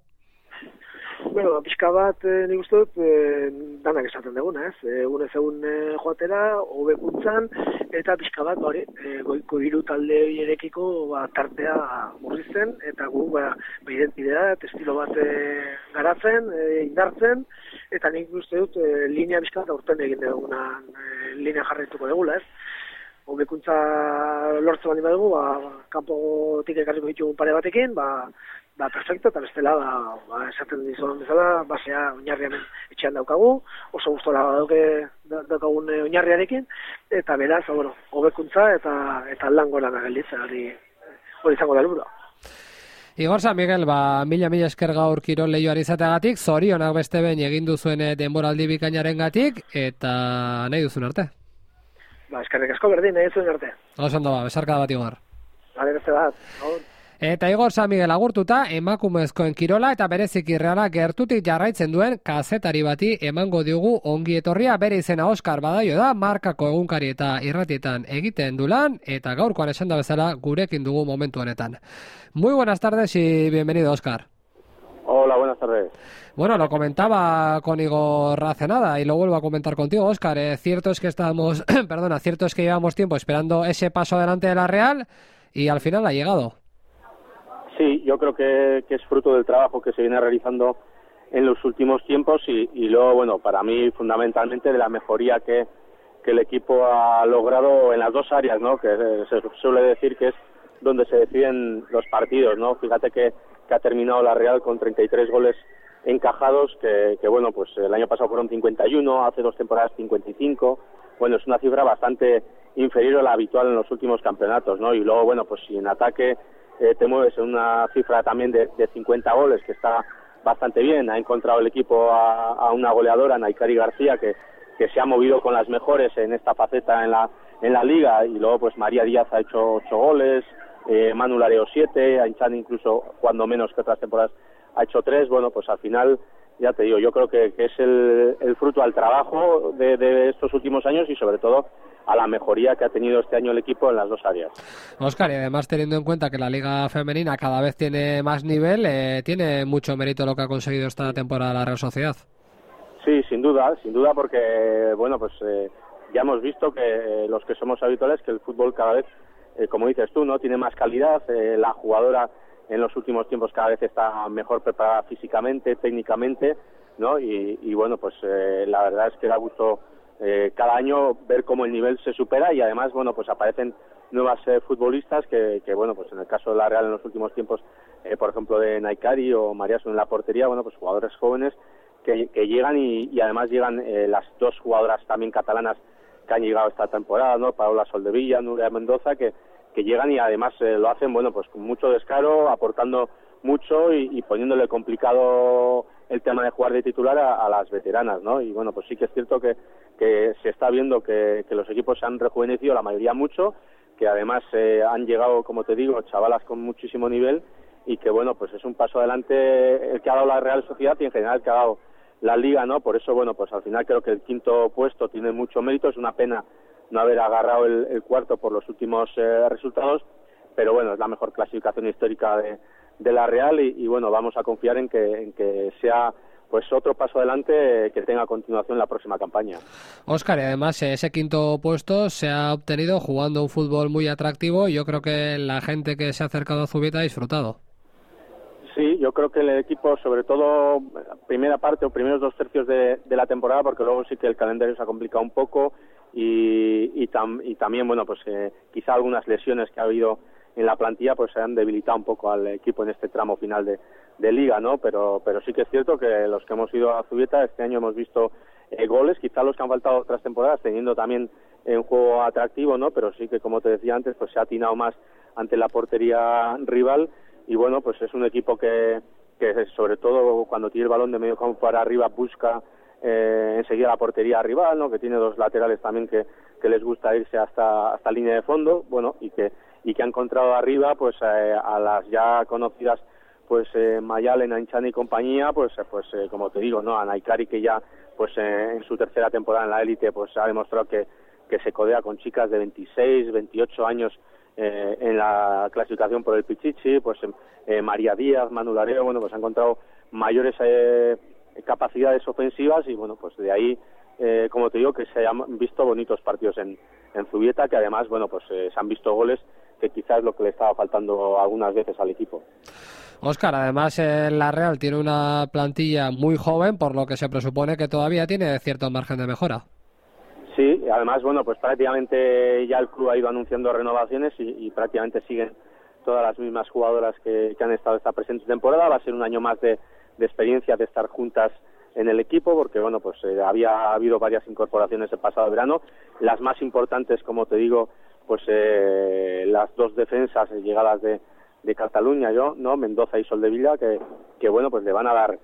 Bueno, pixka bat, e, nik uste dut, e, danak esaten duguna, ez? Egun ez egun e, joatera, hobekuntzan, eta pixka bat, hori, e, goiko hiru talde hierekiko ba, tartea murrizten, eta gu, ba, ba identidea, estilo bat e, garatzen, e, indartzen, eta nik uste dut, e, linea pixka bat aurten egin duguna, e, linea jarraituko dugula, ez? Hobekuntza lortzen baldin badugu, ba, kanpotik ekarriko ditugun pare batekin, ba, ba, perfecto, eta bestela, ba, ba, esaten dizuan bezala, basea oinarrian etxean daukagu, oso gustora dauke daukagun oinarriarekin, eta beraz, bueno, hobekuntza eta eta lan gora da gelditza, hori hori izango da helburua. Igor San Miguel, ba, mila mila esker gaur kirol lehioari izateagatik, zorionak beste behin egin duzuen denboraldi bikainarengatik, eta nahi duzun arte. Ba, eskerrik asko berdin, nahi duzun arte. Oso ondo ba, besarkada bat, Igor. Bale, beste bat, gaur. Eta Igor San Miguel agurtuta, emakumezkoen kirola eta bereziki Reala gertutik jarraitzen duen kazetari bati emango diogu ongi etorria, bere izena Oskar Badaio da, markako egunkari eta irratietan egiten du lan, eta gaurkoan esan da bezala gurekin dugu momentu honetan. Muy buenas tardes y bienvenido, Oskar. Hola, buenas tardes. Bueno, lo comentaba con Igor hace nada y lo vuelvo a comentar contigo, Óscar. Eh, cierto es que estábamos, perdona, cierto es que llevamos tiempo esperando ese paso adelante de la Real y al final ha llegado. Sí, yo creo que, que es fruto del trabajo que se viene realizando en los últimos tiempos y, y luego, bueno, para mí fundamentalmente de la mejoría que, que el equipo ha logrado en las dos áreas, ¿no? Que se suele decir que es donde se deciden los partidos, ¿no? Fíjate que, que ha terminado la Real con treinta y tres goles encajados, que, que bueno, pues el año pasado fueron cincuenta y uno, hace dos temporadas cincuenta y cinco, bueno, es una cifra bastante inferior a la habitual en los últimos campeonatos, ¿no? Y luego, bueno, pues si en ataque eh, te mueves en una cifra también de, de cincuenta goles, que está bastante bien, ha encontrado el equipo a, a una goleadora, Naikari García, que, que se ha movido con las mejores en esta faceta en la en la liga, y luego pues María Díaz ha hecho ocho goles, eh, Manu Lareo siete, Ainchan incluso cuando menos que otras temporadas ha hecho tres. Bueno, pues al final, ya te digo, yo creo que, que es el, el fruto al trabajo de, de estos últimos años y sobre todo a la mejoría que ha tenido este año el equipo en las dos áreas. Óscar, y además teniendo en cuenta que la liga femenina cada vez tiene más nivel, eh, tiene mucho mérito lo que ha conseguido esta temporada la Real Sociedad. Sí, sin duda, sin duda, porque bueno, pues eh, ya hemos visto que eh, los que somos habituales que el fútbol cada vez, eh, como dices tú, no tiene más calidad, eh, la jugadora en los últimos tiempos cada vez está mejor preparada físicamente, técnicamente, ¿no? Y, y bueno, pues eh, la verdad es que da gusto eh, cada año ver cómo el nivel se supera, y además, bueno, pues aparecen nuevas eh, futbolistas que, que, bueno, pues en el caso de la Real en los últimos tiempos, eh, por ejemplo de Naikari o Mariasu en la portería, bueno, pues jugadores jóvenes que, que llegan y, y además llegan eh, las dos jugadoras también catalanas que han llegado esta temporada, ¿no? Paola Soldevilla, Nuria Mendoza, que, que llegan y además eh, lo hacen, bueno, pues con mucho descaro, aportando mucho y, y poniéndole complicado el tema de jugar de titular a, a las veteranas, ¿no? Y bueno, pues sí que es cierto que, que se está viendo que, que los equipos se han rejuvenecido, la mayoría mucho, que además eh, han llegado, como te digo, chavalas con muchísimo nivel, y que bueno, pues es un paso adelante el que ha dado la Real Sociedad y en general el que ha dado la Liga, ¿no? Por eso, bueno, pues al final creo que el quinto puesto tiene mucho mérito. Es una pena no haber agarrado el, el cuarto por los últimos eh, resultados, pero bueno, es la mejor clasificación histórica de, de la Real y, y bueno, vamos a confiar en que, en que sea pues otro paso adelante eh, que tenga continuación la próxima campaña. Óscar, y además ese quinto puesto se ha obtenido jugando un fútbol muy atractivo, y yo creo que la gente que se ha acercado a Zubieta ha disfrutado. Sí, yo creo que el equipo, sobre todo primera parte o primeros dos tercios de, de la temporada, porque luego sí que el calendario se ha complicado un poco y, y, tam, y también, bueno, pues eh, quizá algunas lesiones que ha habido en la plantilla pues se han debilitado un poco al equipo en este tramo final de, de Liga, ¿no? Pero, pero sí que es cierto que los que hemos ido a Zubieta este año hemos visto eh, goles, quizá los que han faltado otras temporadas, teniendo también un juego atractivo, ¿no? Pero sí que, como te decía antes, pues se ha atinado más ante la portería rival. Y bueno, pues es un equipo que, que sobre todo cuando tiene el balón de medio campo para arriba busca eh, enseguida la portería rival, ¿no? Que tiene dos laterales también que, que les gusta irse hasta hasta línea de fondo, bueno, y que y que ha encontrado arriba pues eh, a las ya conocidas pues eh, Mayalen, Ainchan y compañía, pues pues eh, como te digo, ¿no? A Naikari, que ya pues eh, en su tercera temporada en la élite pues ha demostrado que que se codea con chicas de veintiséis, veintiocho años Eh, en la clasificación por el Pichichi, pues eh, María Díaz, Manu Lareo, bueno, pues ha encontrado mayores eh, capacidades ofensivas y bueno, pues de ahí, eh, como te digo, que se han visto bonitos partidos en, en Zubieta, que además, bueno, pues eh, se han visto goles que quizás es lo que le estaba faltando algunas veces al equipo. Óscar, además eh, la Real tiene una plantilla muy joven, por lo que se presupone que todavía tiene cierto margen de mejora. Sí, además, bueno, pues prácticamente ya el club ha ido anunciando renovaciones y, y prácticamente siguen todas las mismas jugadoras que, que han estado esta presente temporada. Va a ser un año más de, de experiencia de estar juntas en el equipo, porque bueno, pues eh, había habido varias incorporaciones el pasado verano. Las más importantes, como te digo, pues eh, las dos defensas llegadas de, de Cataluña, yo, ¿no? Mendoza y Soldevilla, que, que bueno, pues le van a dar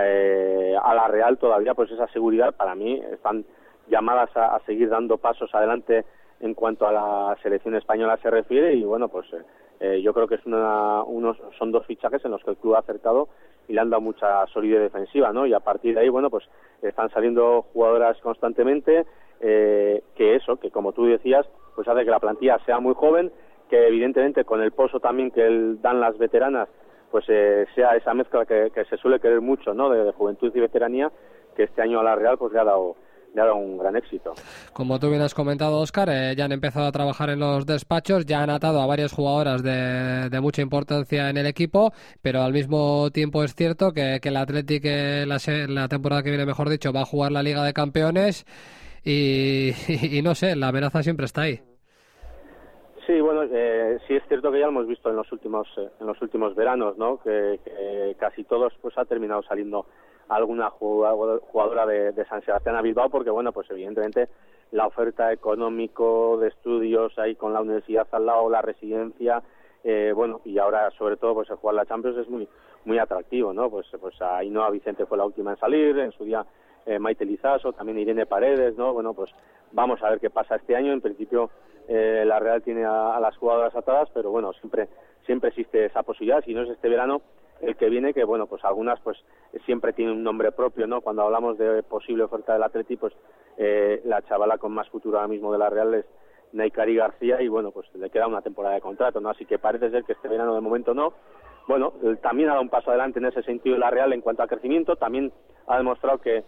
eh, a la Real todavía pues esa seguridad. Para mí están llamadas a, a seguir dando pasos adelante en cuanto a la selección española se refiere y bueno, pues eh, yo creo que es una, unos, son dos fichajes en los que el club ha acertado y le han dado mucha solidez defensiva, ¿no? Y a partir de ahí, bueno, pues están saliendo jugadoras constantemente, eh, que eso, que como tú decías, pues hace que la plantilla sea muy joven, que evidentemente con el pozo también que el, dan las veteranas, pues eh, sea esa mezcla que, que se suele querer mucho, ¿no? De, de juventud y veteranía, que este año a la Real pues le ha dado le ha dado un gran éxito. Como tú bien has comentado, Óscar, eh, ya han empezado a trabajar en los despachos, ya han atado a varias jugadoras de, de mucha importancia en el equipo, pero al mismo tiempo es cierto que, que el Athletic eh, la, la temporada que viene, mejor dicho, va a jugar la Liga de Campeones y, y, y no sé, la amenaza siempre está ahí. Sí, bueno, eh, sí es cierto que ya lo hemos visto en los últimos eh, en los últimos veranos, ¿no? Que, que casi todos pues ha terminado saliendo alguna jugadora de, de San Sebastián a Bilbao, porque bueno, pues evidentemente la oferta económico de estudios ahí con la universidad al lado, la residencia, eh, bueno, y ahora sobre todo pues el jugar la Champions es muy muy atractivo, ¿no? Pues pues Ainhoa Vicente fue la última en salir, en su día eh, Maite Lizaso, también Irene Paredes, ¿no? Bueno, pues vamos a ver qué pasa este año. En principio eh, la Real tiene a, a las jugadoras atadas, pero bueno, siempre siempre existe esa posibilidad. Si no es este verano, el que viene, que bueno, pues algunas pues siempre tienen un nombre propio, ¿no? Cuando hablamos de posible oferta del Atleti, pues eh, la chavala con más futuro ahora mismo de la Real es Naikari García, y bueno, pues le queda una temporada de contrato, ¿no? Así que parece ser que este verano de momento no. Bueno, también ha dado un paso adelante en ese sentido la Real en cuanto a crecimiento, también ha demostrado que,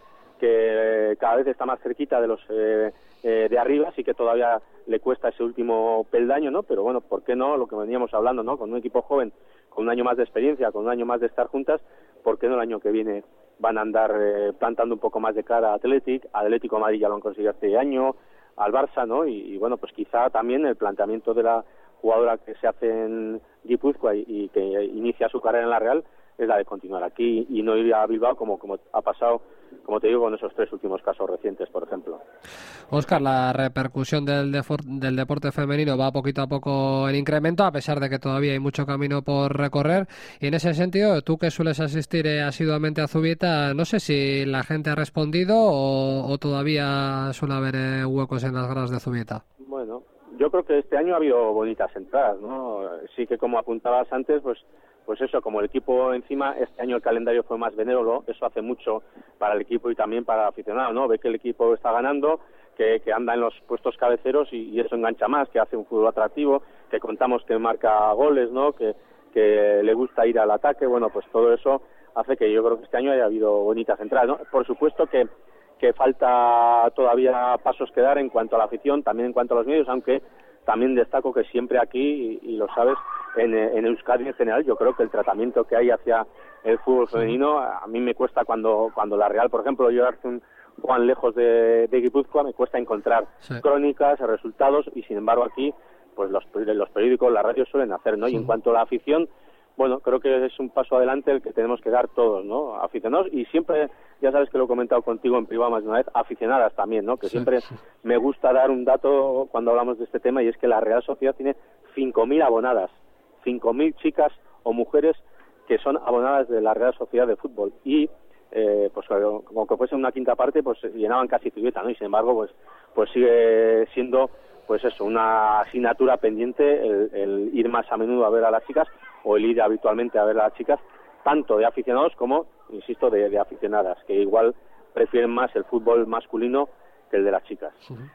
que cada vez está más cerquita de los eh, eh, de arriba, sí que todavía le cuesta ese último peldaño, ¿no? Pero bueno, ¿por qué no? Lo que veníamos hablando, ¿no? Con un equipo joven, con un año más de experiencia, con un año más de estar juntas, ¿por qué no el año que viene van a andar eh, plantando un poco más de cara a Athletic? Atlético de Madrid ya lo han conseguido este año, al Barça, ¿no? Y, y bueno, pues quizá también el planteamiento de la jugadora que se hace en Guipúzcoa y, y que inicia su carrera en la Real es la de continuar aquí y no ir a Bilbao como, como ha pasado, como te digo, con esos tres últimos casos recientes, por ejemplo. Óscar, la repercusión del, defor- del deporte femenino va poquito a poco en incremento, a pesar de que todavía hay mucho camino por recorrer, y en ese sentido, tú que sueles asistir eh, asiduamente a Zubieta, no sé si la gente ha respondido o, o todavía suele haber eh, huecos en las gradas de Zubieta. Bueno, yo creo que este año ha habido bonitas entradas, ¿no? Sí que, como apuntabas antes, pues pues eso, como el equipo encima, este año el calendario fue más benévolo, eso hace mucho para el equipo y también para el aficionado, ¿no? Ve que el equipo está ganando, que, que anda en los puestos cabeceros y, y eso engancha más, que hace un fútbol atractivo, que contamos que marca goles, ¿no? Que, que le gusta ir al ataque, bueno, pues todo eso hace que yo creo que este año haya habido bonitas entradas, ¿no? Por supuesto que, que falta todavía pasos que dar en cuanto a la afición, también en cuanto a los medios, aunque también destaco que siempre aquí, y, y lo sabes, en, en Euskadi en general, yo creo que el tratamiento que hay hacia el fútbol femenino, a mí me cuesta cuando cuando la Real, por ejemplo, yo un Juan lejos de, de Guipúzcoa, me cuesta encontrar sí. crónicas, resultados, y sin embargo aquí, pues los, los periódicos, las radios suelen hacer, ¿no? Sí. Y en cuanto a la afición, bueno, creo que es un paso adelante el que tenemos que dar todos, ¿no? Aficionados, y siempre, ya sabes que lo he comentado contigo en privado más de una vez, aficionadas también, ¿no? Que sí, siempre sí. me gusta dar un dato cuando hablamos de este tema, y es que la Real Sociedad tiene cinco mil abonadas, cinco mil chicas o mujeres que son abonadas de la Real Sociedad de Fútbol, y eh, pues como que fuese una quinta parte, pues llenaban casi Zubieta, ¿no? Y sin embargo, pues pues sigue siendo, pues eso, una asignatura pendiente el, el ir más a menudo a ver a las chicas, o el ir habitualmente a ver a las chicas, tanto de aficionados como, insisto, de, de aficionadas, que igual prefieren más el fútbol masculino que el de las chicas.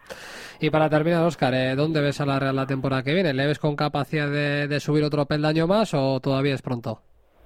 Y para terminar, Óscar, ¿eh? ¿dónde ves a la Real la temporada que viene? ¿Le ves con capacidad de, de subir otro peldaño más o todavía es pronto?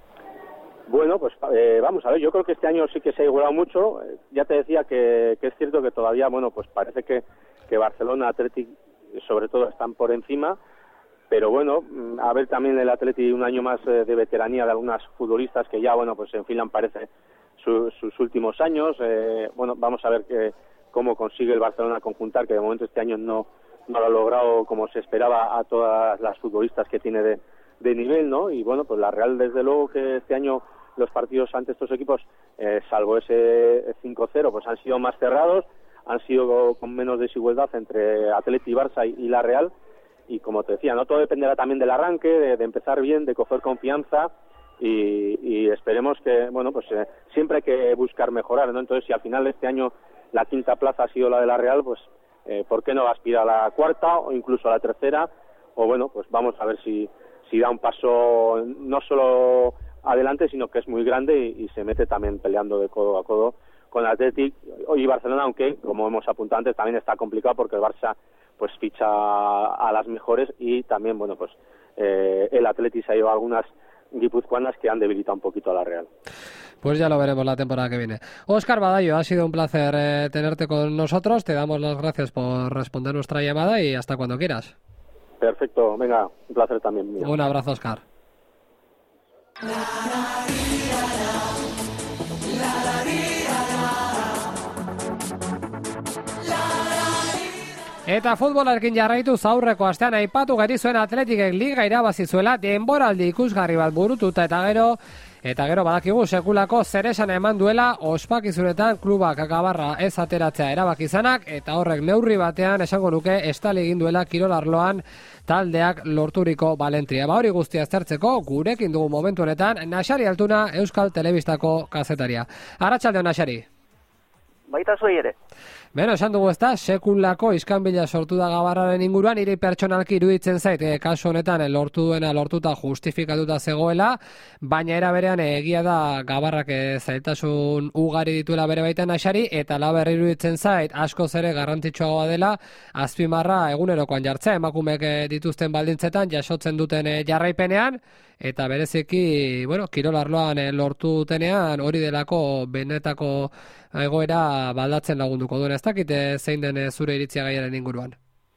Bueno, pues eh, vamos a ver, yo creo que este año sí que se ha igualado mucho. Eh, ya te decía que, que es cierto que todavía, bueno, pues parece que, que Barcelona, Athletic, sobre todo, están por encima. Pero bueno, a ver también el Atleti un año más eh, de veteranía de algunas futbolistas que ya, bueno, pues enfilan, parece, su, sus últimos años. Eh, bueno, vamos a ver que, cómo consigue el Barcelona conjuntar, que de momento este año no, no lo ha logrado como se esperaba a todas las futbolistas que tiene de, de nivel, ¿no? Y bueno, pues la Real, desde luego que este año los partidos ante estos equipos, eh, salvo ese cinco cero, pues han sido más cerrados, han sido con menos desigualdad entre Atleti, Barça y, y la Real. Y como te decía, no todo dependerá también del arranque, de, de empezar bien, de coger confianza, y, y esperemos que, bueno, pues eh, siempre hay que buscar mejorar, ¿no? Entonces, si al final de este año la quinta plaza ha sido la de la Real, pues eh, ¿por qué no aspirar a la cuarta o incluso a la tercera? O bueno, pues vamos a ver si, si da un paso no solo adelante, sino que es muy grande y, y se mete también peleando de codo a codo con el Athletic y Barcelona, aunque, como hemos apuntado antes, también está complicado porque el Barça pues ficha a las mejores, y también, bueno, pues eh, el Athletic se ha llevado algunas guipuzcoanas que han debilitado un poquito a la Real. Pues ya lo veremos la temporada que viene. Óscar Badallo, ha sido un placer eh, tenerte con nosotros, te damos las gracias por responder nuestra llamada y hasta cuando quieras. Perfecto, venga, un placer también mío. Un abrazo, Óscar. Eta futbolarkin jarraitu aurreko astean aipatu gerizuen Atletikek liga irabazi zuela denboraldi ikusgarri bat burututa eta gero eta gero badakigu sekulako zeresana eman duela ospakizunetan klubak gabarra ez ateratzea erabaki izanak, eta horrek neurri batean esango nuke estali egin duela kirolarloan taldeak lorturiko balentria. Ba hori guztia aztertzeko gurekin dugu momentu honetan Naxari Altuna, Euskal Telebistako kazetaria. Arratsaldeon, Naxari. baita zuei ere. Beno, esan dugu ezta, sekulako iskanbila sortu da Gabarraren inguruan, hiri pertsonalki iruditzen zait, eh, kasu honetan eh, lortu duena lortuta justifikatuta zegoela, baina era berean eh, egia da Gabarrak eh, zailtasun ugari dituela bere baitan Naxari, eta laber iruditzen zait, askoz ere garrantzitsuagoa dela, azpimarra egunerokoan jartzea, emakumeek eh, dituzten baldintzetan, jasotzen duten eh, jarraipenean, eta bereziki, bueno, kirol arloan eh, lortu dutenean, hori delako benetako egoera baldatzen lagunduko duen. Ez dakit zein den zure iritzia gaiaren inguruan?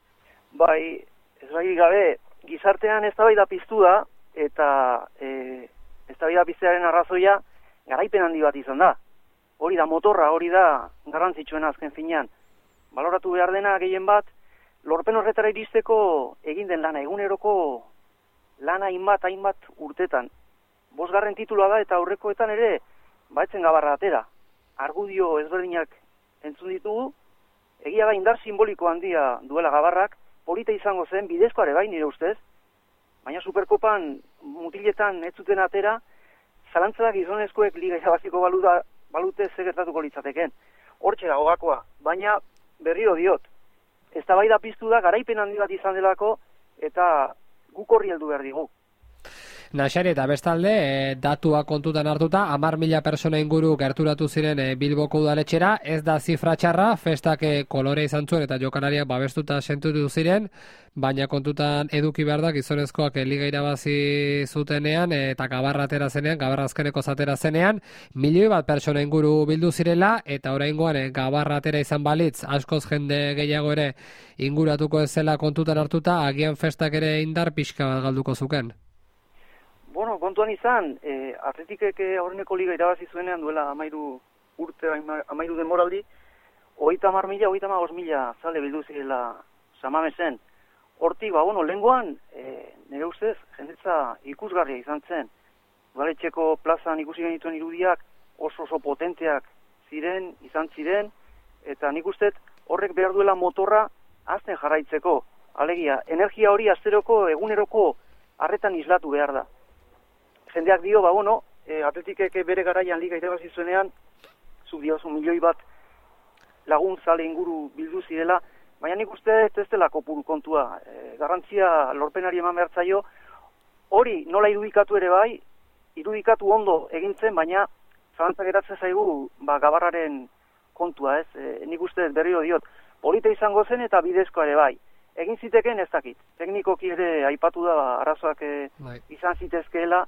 Bai, ez bai gabe, gizartean eztabaida piztu da, eta e, eztabaida piztearen arrazoia garaipen handi bat izan da. Hori da motorra, hori da garrantzitsuena azken finean. Baloratu behar dena gehien bat, lorpen horretara iristeko egin den lana, eguneroko lana hainbat, hainbat urtetan. Bosgarren titulua da eta aurrekoetan ere, baitzen Gabarra atera. Argudio ezberdinak entzun ditugu, egia da indar simboliko handia duela Gabarrak, polita izango zen, bidezkoare bai nire ustez, baina Superkopan mutiletan ez zuten atera, zalantza da gizonezkoek liga irabaziko baluta, balute zegertatuko litzateken. Hortxe dago gakoa, baina berriro diot, eztabaida piztu da garaipen handi bat izan delako, eta guk horri heldu behar digu. Naxari, eta bestalde, e, datua kontutan hartuta, hamar mila persona inguru gerturatu ziren e, Bilboko udaletxera, ez da zifra txarra, festak e, kolore izan zuen eta jokalariak babestuta sentutu ziren, baina kontutan eduki behar da gizonezkoak e, liga irabazi zutenean e, eta Gabarra atera zenean, Gabarra azkeneko zatera zenean, milioi bat persona inguru bildu zirela, eta oraingoan e, Gabarra atera izan balitz, askoz jende gehiago ere inguratuko ez zela kontutan hartuta, agian festak ere indar pixka bat galduko zuken. Bueno, kontuan izan, eh, Atletikek aurreneko liga irabazi zuenean duela amairu urte, amairu denboraldi, hogeita hamar mila, hogeita hamabost mila zale bildu zirela Samamesen. Hortik, ba, bueno, lengoan, eh, nire ustez, jendetza ikusgarria izan zen. Udaletxeko plazan ikusi genituen irudiak oso oso potenteak ziren, izan ziren, eta nik ustez horrek behar duela motorra azten jarraitzeko. Alegia, energia hori asteroko, eguneroko harretan islatu behar da. Jendeak dio, ba, bueno, e, Atletikek bere garaian liga irabazi zuenean, zuk diozu milioi bat lagun zale inguru bildu zirela, baina nik uste ez dela kopuru kontua. E, garrantzia lorpenari eman behar zaio, hori nola irudikatu ere bai, irudikatu ondo egintzen, baina zalantzak geratzen zaigu ba, Gabarraren kontua, ez? E, nik uste berriro diot, polita izango zen eta bidezkoa ere bai. Egin ziteken ez dakit. Teknikoki ere aipatu da arazoak e, izan zitezkeela,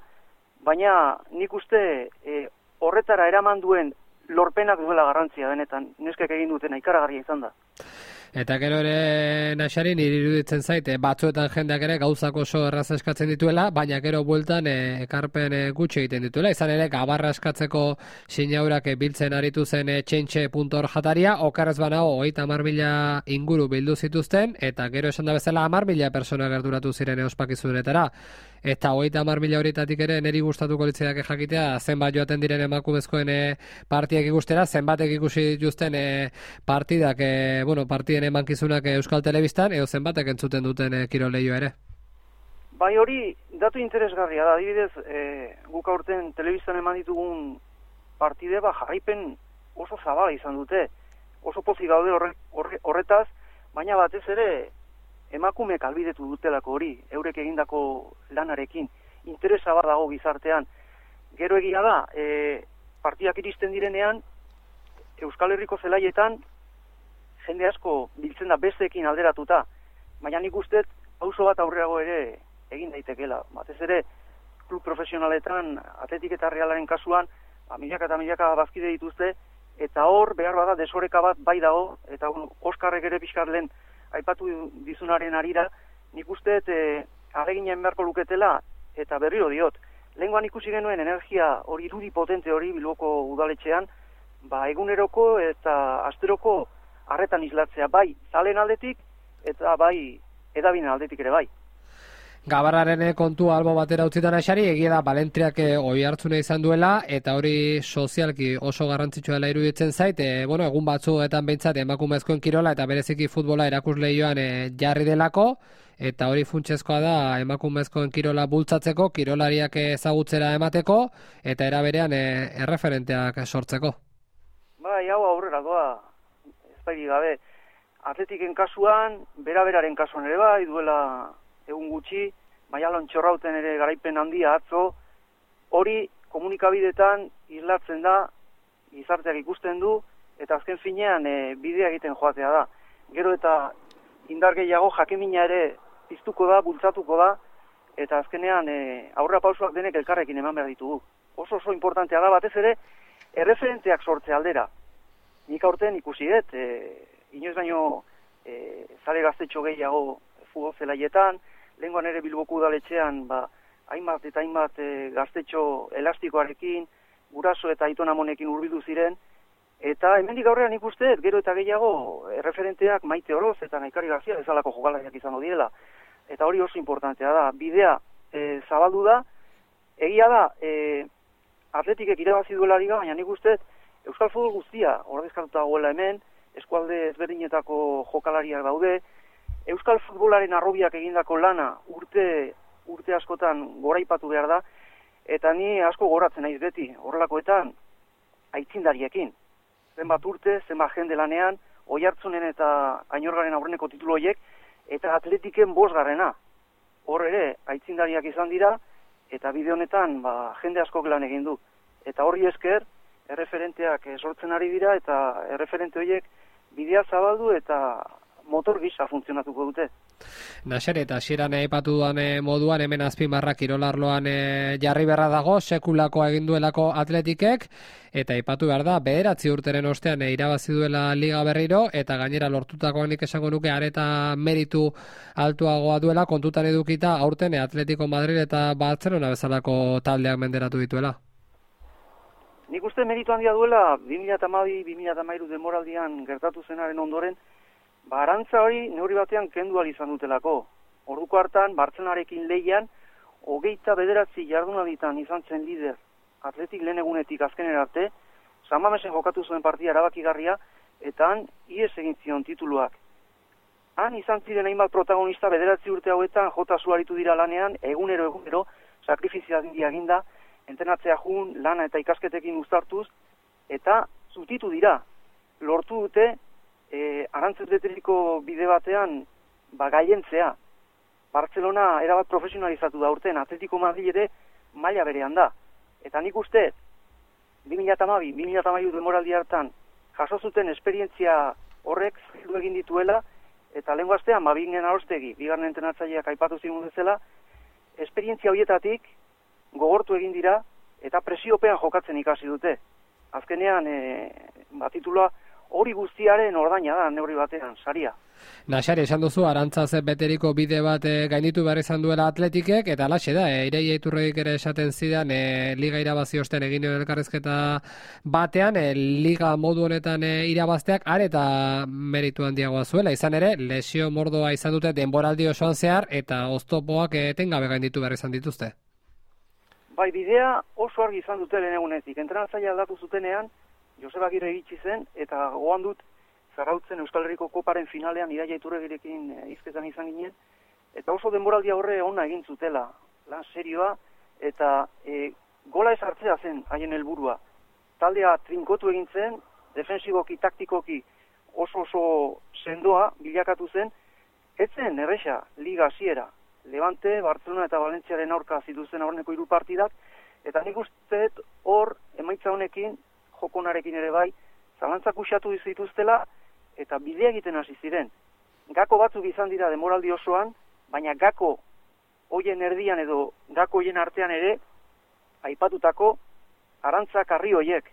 baina nik uste e, horretara eraman duen lorpenak duela garrantzia benetan, neskek egin dutena ikaragarria izan da. Eta gero ere Naxari niri iruditzen zaite batzuetan jendeak ere gauzak oso erraz eskatzen dituela, baina gero bueltan e, ekarpen e, gutxi egiten dituela. Izan ere Gabarra eskatzeko sinaurak e, biltzen aritu zen e, txentxe punto org jataria, okarrez banago hogeita hamar mila inguru bildu zituzten, eta gero esan da bezala hamar mila persona gerturatu ziren ospakizunetara. Eta hogeita hamar mila horietatik ere niri gustatuko litzaiake jakitea zenbat joaten diren emakumezkoen e, partiak ikustera, zenbatek ikusi dituzten e, partidak, e, bueno, partiden emankizunak Euskal Telebistan, edo zenbatek entzuten duten e, kirol lehioa ere. Bai, hori datu interesgarria da, adibidez, e, guk aurten telebistan eman ditugun partide, ba, jarraipen oso zabala izan dute, oso pozik gaude horre, horre, horretaz, baina batez ere emakumeek albidetu dutelako hori, eurek egindako lanarekin, interesa bat dago gizartean. Gero egia da, e, partidak iristen direnean, Euskal Herriko zelaietan, jende asko biltzen da besteekin alderatuta, baina nik uste pauso bat aurreago ere egin daitekela. Batez ere, klub profesionaletan, Atletik eta Realaren kasuan, ba, milaka eta milaka bazkide dituzte, eta hor, behar bada, desoreka bat bai dago, eta bueno, Oskarrek ere pixkar lehen aipatu dizunaren arira, nik uste e, aleginen beharko luketela, eta berriro diot. Lehengoan ikusi genuen energia hori irudi potente hori Bilboko udaletxean, ba eguneroko eta asteroko harretan islatzea, bai zalen aldetik, eta bai edabinen aldetik ere bai. Gabarraren kontua albo batera utzitan Naxari, egia da Balentriak oi hartzuna izan duela, eta hori sozialki oso garrantzitsua dela iruditzen zait, e, bueno, egun batzuetan behintzat emakumezkoen kirola eta bereziki futbola erakusleioan e, jarri delako, eta hori funtsezkoa da emakumezkoen kirola bultzatzeko, kirolariak ezagutzera emateko, eta era berean e, erreferenteak sortzeko. Bai, hau aurrera doa, ezbairik gabe. Atletiken kasuan, bera-beraren kasuan ere bai, duela egun gutxi, Maialon Txorrauten ere garaipen handia atzo, hori komunikabidetan islatzen da, gizarteak ikusten du, eta azken finean e, bidea egiten joatea da. Gero eta indar gehiago jakimina ere piztuko da, bultzatuko da, eta azkenean e, aurra pausoak denek elkarrekin eman behar ditugu. Oso oso importantea da batez ere, erreferenteak sortze aldera. Nik aurten ikusi dut, e, inoiz baino e, zale gaztetxo gehiago futbol zelaietan, lehengoan ere Bilboko udaletxean, ba, hainbat eta hainbat e, gaztetxo elastikoarekin, guraso eta aitonamonekin hurbildu ziren, eta hemendik aurrean ikuste, gero eta gehiago erreferenteak Maite Oroz eta Naikari Garzia bezalako jokalariak izango direla. Eta hori oso importantea da, bidea e, zabaldu da, egia da, e, atletikek irabazi duela liga, baina nik uste Euskal Futbol guztia ordezkatuta dagoela hemen, eskualde ezberdinetako jokalariak daude, Euskal Futbolaren arrobiak egindako lana urte urte askotan goraipatu behar da, eta ni asko goratzen naiz beti, horrelakoetan aitzindariekin. Zenbat urte, zenbat jende lanean, Oiartzunen eta Ainorgaren aurreneko titulu horiek, eta Atletiken bosgarrena. Hor ere, aitzindariak izan dira, eta bide honetan ba, jende askok lan egin du. Eta horri esker, erreferenteak sortzen ari dira, eta erreferente horiek bidea zabaldu eta motor gisa funtzionatuko dute. Naxer, eta hasieran aipatu duan moduan, hemen azpimarra kirolarloan e, jarri berra dago, sekulakoa egin duelako Atletikek, eta aipatu behar da, bederatzi urteren ostean e, irabazi duela liga berriro, eta gainera lortutakoan nik esango nuke areta meritu altuagoa duela, kontutan edukita, aurten e, Atletico Madrid eta Barcelona bezalako taldeak menderatu dituela. Nik uste meritu handia duela, bi mila hamabi bi mila hamairu denboraldian gertatu zenaren ondoren, ba, arantza hori neurri batean kendu ahal izan dutelako. Orduko hartan, Bartzelonarekin lehian, hogeita bederatzi jardunalditan izan zen lider Atletik lehen egunetik azkenera arte, San Mamesen jokatu zuen partia erabakigarria, eta han ihes egin zion tituluak. Han izan ziren hainbat protagonista bederatzi urte hauetan jota zuaritu dira lanean, egunero egunero, sakrifizia handia eginda, entrenatzea jun, lana eta ikasketekin uztartuz, eta zutitu dira. Lortu dute, E, arantzez beteriko bide batean ba, gaientzea. Barcelona erabat profesionalizatu da urten, Atletico Madrid ere maila berean da. Eta nik uste, bi mila hamabi bi mila hamairu denboraldi hartan jaso zuten esperientzia horrek zildu egin dituela, eta lehengo astean, ba, bingen arostegi, bigarren entrenatzaileak aipatu zigun bezala, esperientzia horietatik gogortu egin dira, eta presiopean jokatzen ikasi dute. Azkenean, e, ba, tituloa, hori guztiaren ordaina da, neurri batean, saria. Naxari, esan duzu, arantzaz beteriko bide bat e, gainditu behar izan duela Atletikek, eta alaxe da, e, Ireia Iturregik ere esaten zidan, e, liga irabazi osten egin elkarrezketa batean, e, liga modu honetan e, irabazteak, are eta meritu handiagoa zuela, izan ere, lesio mordoa izan dute denboraldi osoan zehar, eta oztopoak etengabe gainditu behar izan dituzte. Bai, bidea oso argi izan dute lehen egunetik, entrenatzaile aldatu zutenean, Joseba Agirre iritsi zen, eta gogoan dut, Zarautzen Euskal Herriko Koparen finalean Ireia Iturregirekin hizketan izan ginen, eta oso denboraldia horre ona egin zutela, lan serioa, eta e, gola ez hartzea zen haien helburua. Taldea trinkotu egin zen, defensiboki, taktikoki oso oso sendoa bilakatu zen, ez zen erresa, liga hasiera. Levante, Barcelona eta Valentziaren aurka zituzten aurreneko hiru partidak, eta nik uste hor emaitza honekin, jokonarekin ere bai, zalantzak usatu dituztela, eta bidea egiten hasi ziren. Gako batzuk izan dira demoraldi osoan, baina gako hoien erdian edo gako hoien artean ere, aipatutako arantzak harri hoiek.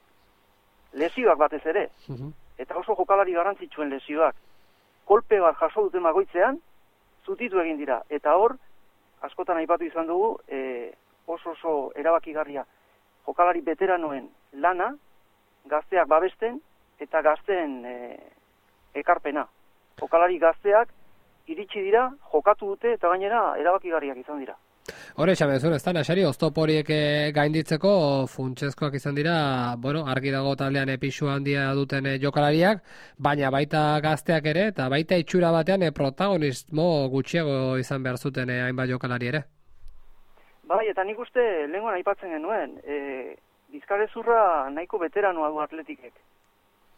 Lesioak batez ere, eta oso jokalari garrantzitsuen lesioak. Kolpe bat jaso duten bakoitzean, zutitu egin dira, eta hor, askotan aipatu izan dugu, e, oso oso erabakigarria jokalari veteranoen lana, gazteak babesten, eta gazteen e, ekarpena. Jokalari gazteak iritsi dira, jokatu dute, eta gainera erabakigarriak izan dira. Hore, xamezun, ez da, Naxari, oztopo horiek gainditzeko funtsezkoak izan dira, bueno, argi dago taldean episu handia duten jokalariak, baina baita gazteak ere, eta baita itxura batean e, protagonismo gutxiago izan behar zuten e, hainbat jokalari ere. Bai, eta nik uste lehengoan aipatzen genuen, e, Bizkarrezurra nahiko veteranoa du Atletikek.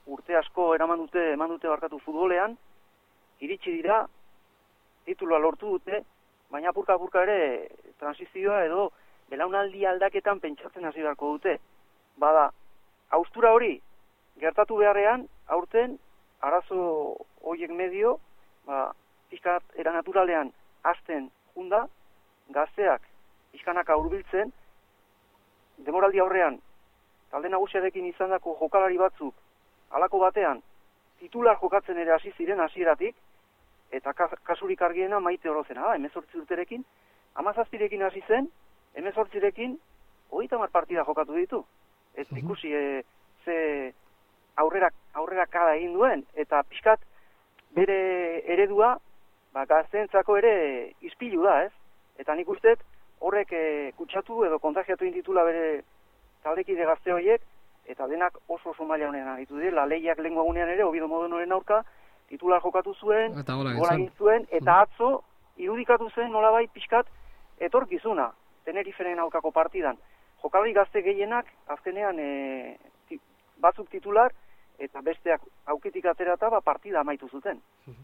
urte asko eraman dute, eman dute barkatu futbolean, iritsi dira, titulua lortu dute, baina apurka-apurka ere transizioa edo belaunaldi aldaketan pentsatzen hasi beharko dute. Bada, haustura hori gertatu beharrean, aurten, arazo horiek medio, ba, pixkat era naturalean hasten junda, gazteak pixkanaka hurbiltzen, demoraldi aurrean, talde nagusiarekin izandako jokalari batzuk, halako batean, titular jokatzen ere hasi ziren hasieratik, eta kasurik argiena Maite Orozena da, hemezortzi urterekin, hamazazpirekin hasi zen, hemezortzirekin hogeita hamar partida jokatu ditu. Ez ikusi e, ze aurrera, aurrera kada egin duen, eta pixkat bere eredua, ba, gazteentzako ere ispilu da, ez? Eta nik uste horrek e, kutsatu edo kontagiatu inditula bere taldekide gazte horiek, eta denak oso oso maila honen aritu dira, leiak lengua gunean ere, Oviedo Modenoren aurka, titular jokatu zuen, gola egin zuen, eta atzo, irudikatu zen nolabait pixkat etorkizuna, Teneriferen aurkako partidan. Jokalari gazte gehienak, azkenean e, ti, batzuk titular, eta besteak auketik aterata, ba, partida amaitu zuten.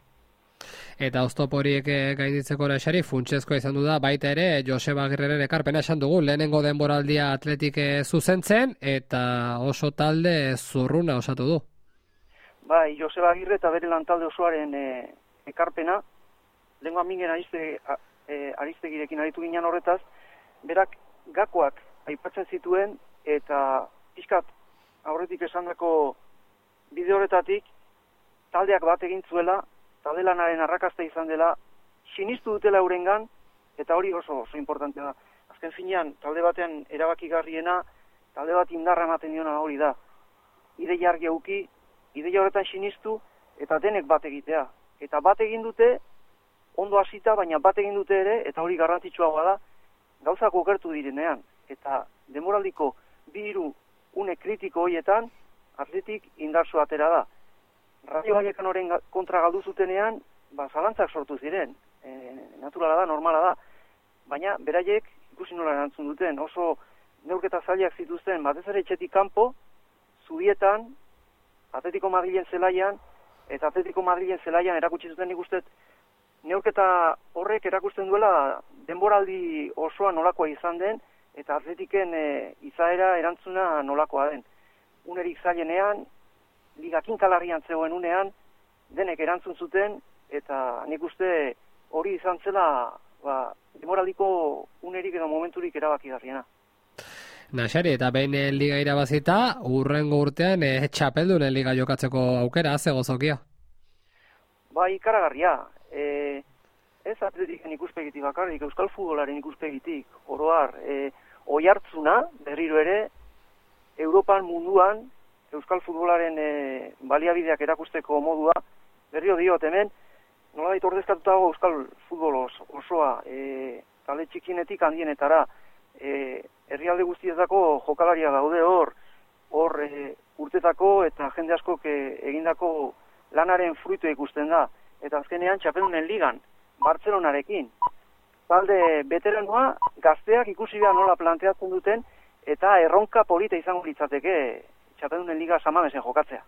Eta oztop horiek gainditzeko naixari, funtsezko izan du da, baita ere, Joseba Agirreren ekarpena esan dugu, lehenengo denboraldia Atletik zuzentzen, eta oso talde zurruna osatu du. Bai, Joseba Agirre eta bere lantalde osoaren e, ekarpena, lehenko amingen ariste, e, aristegirekin aritu ginen horretaz, berak gakoak aipatzen zituen, eta pixkat aurretik esandako bide horretatik, taldeak bat egin zuela, talde lanaren arrakasta izan dela, sinistu dutela eurengan, eta hori oso oso importantea da. Azken finean, talde batean erabakigarriena, talde bat indarra ematen diona hori da. Ideia argi auki, ideia horretan sinistu, eta denek bat egitea. Eta bat egin dute, ondo hasita, baina bat egin dute ere, eta hori garrantzitsuagoa da, gauzak okertu direnean. Eta demoraldiko bi hiru une kritiko horietan, Atletik indartsu atera da. Radio Vallecanoren kontra galdu zutenean, ba, zalantzak sortu ziren. E, naturala da, normala da. Baina, beraiek, ikusi nola erantzun duten, oso neurketa zailak zituzten, batez ere etxetik kanpo, zubietan, Atletico Madrilen zelaian, eta Atletico Madrilen zelaian erakutsi zuten ikustet, neurketa horrek erakusten duela denboraldi osoa nolakoa izan den, eta Atletiken e, izaera erantzuna nolakoa den. Unerik zailenean, liga kinkalarrian zegoen unean, denek erantzun zuten, eta nik uste hori izan zela, ba, demoraldiko unerik edo momenturik erabakigarriena. Naxari, eta behin liga irabazita, urrengo urtean e, txapeldunen liga jokatzeko aukera, ze gozokia? Ba, ikaragarria. E, ez Atletiken ikuspegitik bakarrik, euskal futbolaren ikuspegitik, oroar, e, oihartzuna, berriro ere, Europan munduan, euskal futbolaren e, baliabideak erakusteko modua, berrio diot hemen, nolabait ordezkatuta dago euskal futbol osoa, e, talde txikienetik handienetara, e, herrialde guztietako jokalaria daude hor, hor e, urtetako eta jende askok e, egindako lanaren fruitu ikusten da, eta azkenean txapeldunen ligan, Bartzelonarekin. Talde veteranoa, gazteak ikusi behar nola planteatzen duten, eta erronka polita izango litzateke txapeldunen liga samamesen jokatzea.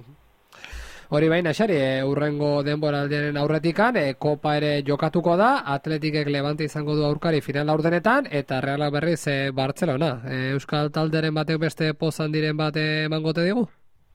Hori baina, Xari, urrengo denboraldiaren aurretikan, e, kopa ere jokatuko da, Atletikek Levante izango du aurkari final aurdenetan, eta Realak berriz e, Bartzelona. E, euskal talderen batek beste pozan diren bat emangote digu?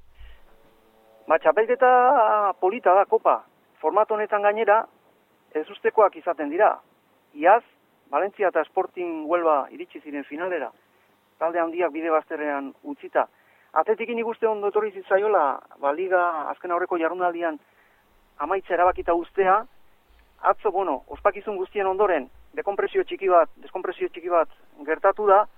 Ba, txapelketa polita da kopa. Formato honetan gainera, ez ustekoak izaten dira. Iaz, Valentzia eta Sporting Huelva iritsi ziren finalera. Talde handiak bide bazterrean utzita. Atletikin ikuste ondo etorri zitzaiola, ba, liga azken aurreko jardunaldian amaitza erabakita ustea, atzo, bueno, ospakizun guztien ondoren, dekompresio txiki bat, deskompresio txiki bat gertatu da,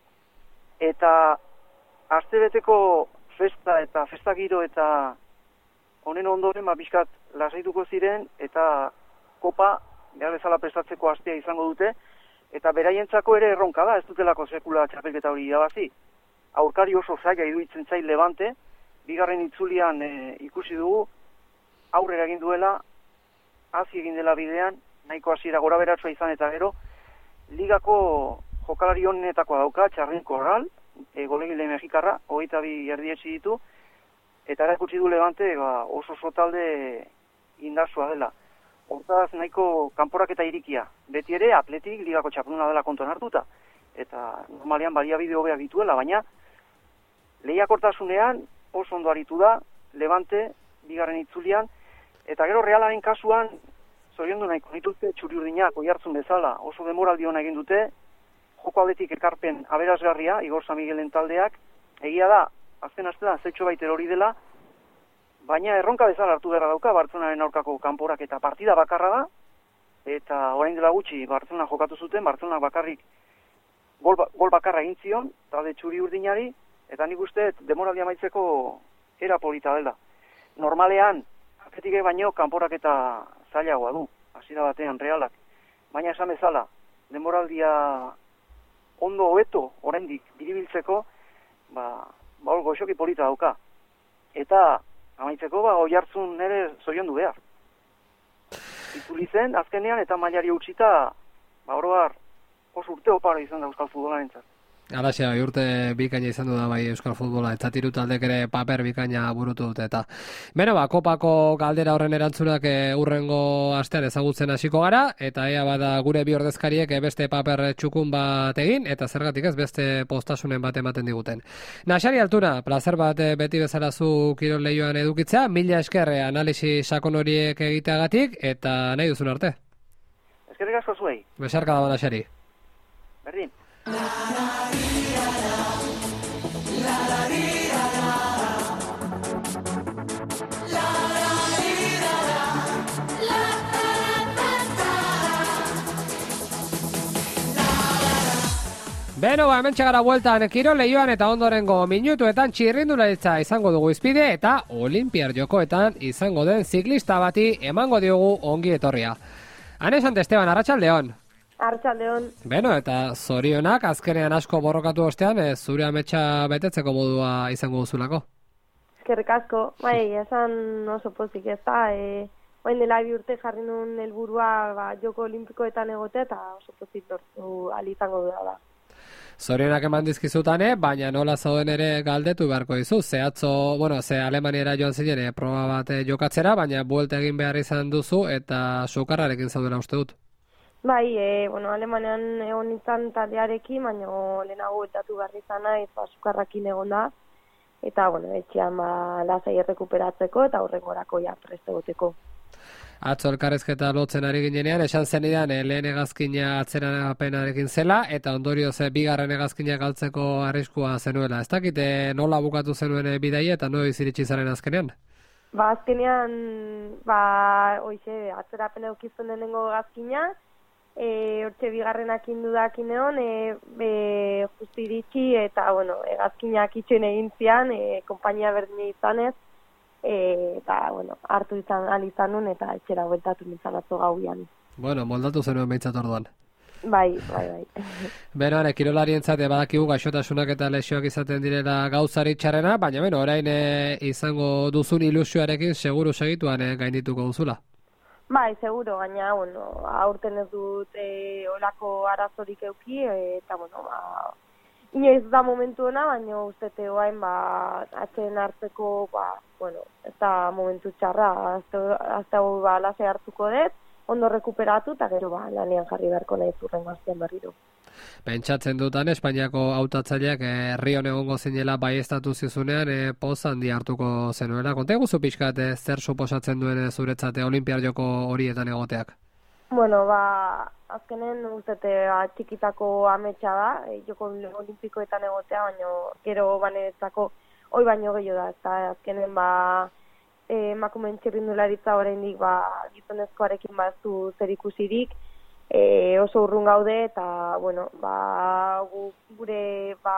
eta astebeteko festa eta festa giro eta honen ondoren, ba, bizkat lasaituko ziren, eta kopa, behar bezala prestatzeko astea izango dute, eta beraientzako ere erronka da, ez dutelako sekula txapelketa hori irabazi. Aurkari oso zaila iruditzen zait Levante, bigarren itzulian e, ikusi dugu, aurrera egin duela, hasi egin dela bidean, nahiko hasiera gora beratsua izan eta gero, ligako jokalari honetakoa dauka, Txarrin Korral, e, golegile mexikarra, hogeita bi erdietsi ditu, eta erakutsi du Levante ba, oso oso talde indartsua dela. Hortaz nahiko kanporaketa irikia. Beti ere Atletik ligako txapelduna dela kontuan hartuta. Eta normalean baliabide hobeak dituela, baina lehiakortasunean oso ondo aritu da Levante bigarren itzulian, eta gero Realaren kasuan zoriondu nahiko dituzte txuri-urdinak oihartzun bezala, oso demoraldi ona egin dute, joko aldetik ekarpen aberasgarria, Igor San Miguelen taldeak, egia da, azken astean zetxo baiter hori dela, baina erronka bezala hartu beharra dauka Bartzelonaren aurkako kanporak eta partida bakarra da, eta orain dela gutxi Bartzelona jokatu zuten, Bartzelonak bakarrik gol, gol bakarra egin zion, talde txuri-urdinari, eta nik uste demoraldia amaitzeko era polita dela. Normalean, Atletikek baino kanporak eta zailagoa du, hasiera batean Realak. Baina esan bezala, demoraldia ondo hobeto oraindik biribiltzeko, ba, ba hor goxoki polita dauka. Eta amaitzeko ba oihartzun ere zoriondu behar. Itzuli zen azkenean eta mailari utzita, ba oro har oso urte oparo izan da euskal futbolarentzat. Alaxe, urte bikaina izan du da bai euskal futbola, eta tiru taldek ere paper bikaina burutu dute, eta beno ba, kopako galdera horren erantzunak e, urrengo astean ezagutzen hasiko gara, eta ea bada gure bi ordezkariek e, beste paper txukun bat egin, eta zergatik ez beste postasunen bat ematen diguten. Naxari Altuna, plazer bat e, beti bezala zu kirol leioan edukitzea, mila esker analisi sakon horiek egiteagatik, eta nahi duzun arte. Eskerrik asko zuei. Besarka da Naxari. Berdin. Beno, ba, hemen txegara bueltan kirol leioan eta ondorengo minutuetan txirrindularitza izango dugu izpide eta Olimpiar jokoetan izango den ziklista bati emango diogu ongi etorria. Ane Sant Esteban, arratsaldeon. Arratsaldeon. Beno, eta zorionak azkenean asko borrokatu ostean, ez zure ametsa betetzeko modua izango duzulako? Eskerrik asko, bai, esan oso pozik ez da, e, oain dela bi urte jarri nun helburua ba, joko olimpikoetan egote eta oso pozik lortu ahal izango dira da. Zorionak eman dizkizutane, baina nola zauden ere galdetu beharko dizu. Ze atzo, bueno, ze Alemaniera joan zinen proba bat jokatzera, baina buelta egin behar izan duzu eta sukarrarekin zaudela uste dut. Bai, e, bueno, Alemanean egon izan taldearekin, baina lehenago etatu behar izan nahi, ba, sukarrakin egon da. Eta, bueno, etxean ba, lasai errekuperatzeko eta horrengorako ja preste goteko. Atzo elkarrezketa lotzen ari ginenean, esan zenidan eh, lehen egazkina atzerapenarekin zela, eta ondorio ze bigarren egazkina galtzeko arriskua zenuela. Ez dakite nola bukatu zenuen bidaia eta noiz iritsi zaren azkenean? Ba, azkenean, ba, oixe, atzerapena eukizten denengo egazkina, e, hortxe bigarrenak indudakin egon, e, e, justi iritsi, eta, bueno, egazkinak itxoen egin zian, e, kompainia berdine izanez, E, eta, bueno, hartu izan alizan nun eta etxera bueltatu nintzen atzo gauian. Bueno, moldatu zenuen behintzat orduan. Bai, bai, bai. Beno, ere, kirolarientzat badakigu gaixotasunak eta lesioak izaten direla gauzari txarrena, baina, beno, orain e, izango duzun ilusioarekin seguru segituan e, gaindituko duzula. Bai, seguro, gaina, bueno, aurten ez dut e, olako arazorik euki, e, eta, bueno, ba, inoiz da momentu ona, baina uste teoain, ba, atzen hartzeko, ba, bueno, ez da momentu txarra, azte hau ba, lase hartuko dut, ondo rekuperatu, eta gero ba, lanean jarri beharko nahi zurrengo aztean berriro. Pentsatzen dutan, Espainiako hautatzaileak herrion egongo zinela baieztatu zizunean, e, poz handi hartuko zenuela. Konta eguzu pixkat e, zer suposatzen duen zuretzate Olimpiar joko horietan egoteak? Bueno, ba, azkenen uzete txikitako ametsa da, e, joko olimpikoetan egotea, baina gero banetzako hoi baino gehiago da, eta azkenen ba, e, emakumeen txirrindularitza oraindik ba, gizonezkoarekin baztu zer ikusirik, e, oso urrun gaude, eta, bueno, ba, gu, gure, ba,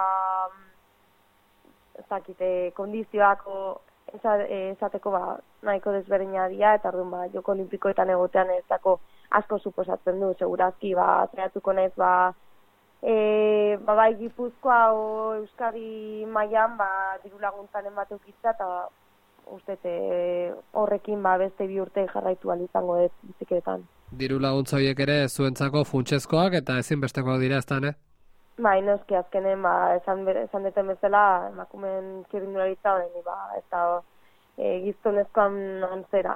ez dakite, kondizioako esateko ba, nahiko desberdina dira, eta orduan ba, joko olimpikoetan egotean ez dako asko suposatzen du, segurazki, ba, zeratuko naiz, ba, e, ba, bai Gipuzkoa o Euskadi mailan ba, diru laguntzanen bat eukitza, eta uste e, horrekin ba, beste bi urte jarraitu ahal izango ez biziketan. Diru laguntza horiek ere zuentzako funtsezkoak eta ezinbestekoak dira eztan, eh? Bai, noski azkenen, ba, esan, esan deten bezala, emakumen txirrindularitza horrein, ba, ez da e, gizonezkoan antzera.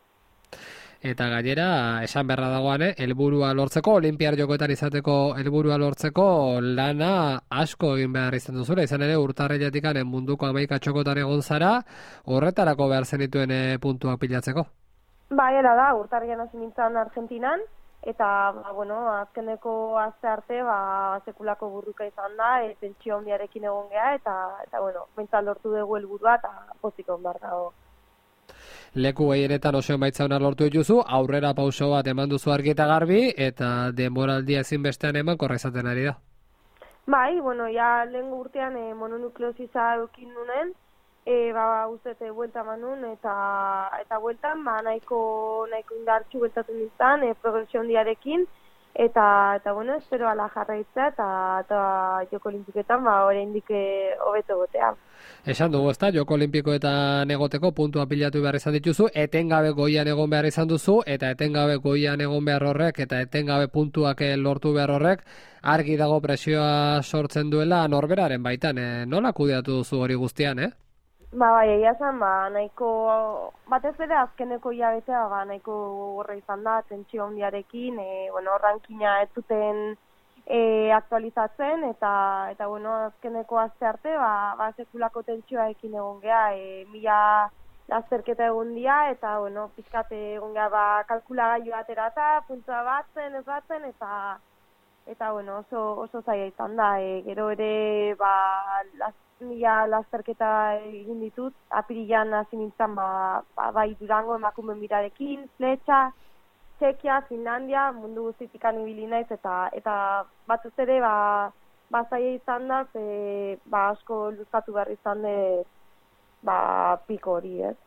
Eta gainera, esan beharra dagoan, eh? helburua lortzeko, Olimpiar Jokoetan izateko helburua lortzeko lana asko egin behar izan duzula, izan ere urtarriletik munduko hamaika txokotan egon zara, horretarako behar zenituen eh, puntuak pilatzeko. Ba, era da, urtarrian hasi nintzen Argentinan, eta, ba, bueno, azkeneko aste arte, ba, sekulako burruka izan da, e, tentsio handiarekin egon geha, eta, eta bueno, bentsat lortu dugu helburua, eta pozik on behar dago. Leku gehienetan oso emaitza lortu dituzu, aurrera pauso bat eman duzu argi eta garbi, eta denboraldia ezinbestean eman korra izaten ari da. Bai, bueno, ja lehen urtean e, mononukleosisa eukin nunen, e, ba, ustete buelta manun, eta eta bueltan, ba, nahiko, nahiko indartxu bueltatu nintzen, e, progresio handiarekin, eta, eta bueno, espero ala jarraitza, eta, eta Joko Olimpikoetan, ba, oraindik hobeto gotea. Esan dugu, ezta, Joko Olimpikoetan egoteko puntua pilatu behar izan dituzu, etengabe goian egon behar izan duzu, eta etengabe goian egon behar horrek, eta etengabe puntuak lortu behar horrek, argi dago presioa sortzen duela norberaren baitan, eh? Nola kudeatu duzu hori guztian, eh? Ba, bai, egia zen, ba, nahiko, batez ere azkeneko hilabetea, ba, nahiko horre izan da, tentsio handiarekin, e, bueno, rankina ez zuten e, aktualizatzen, eta, eta, bueno, azkeneko aste arte, ba, ba sekulako tentsioaekin egon geha, e, mila lasterketa egon dia, eta, bueno, pizkate egon geha, ba, kalkulagailu aterata, puntua batzen, ez batzen, eta, eta, bueno, oso, oso zaila izan da, e, gero ere, ba, las, mila lasterketa egin ditut, apirilan hasi nintzen, ba, ba, bai Durango emakumeen birarekin, Fletxa, Txekia, Finlandia, mundu guztitik ibili naiz, eta, eta batuz ere, ba, ba zaila izan da, ze, ba, asko luzatu behar izan de, ba, piko hori, ez.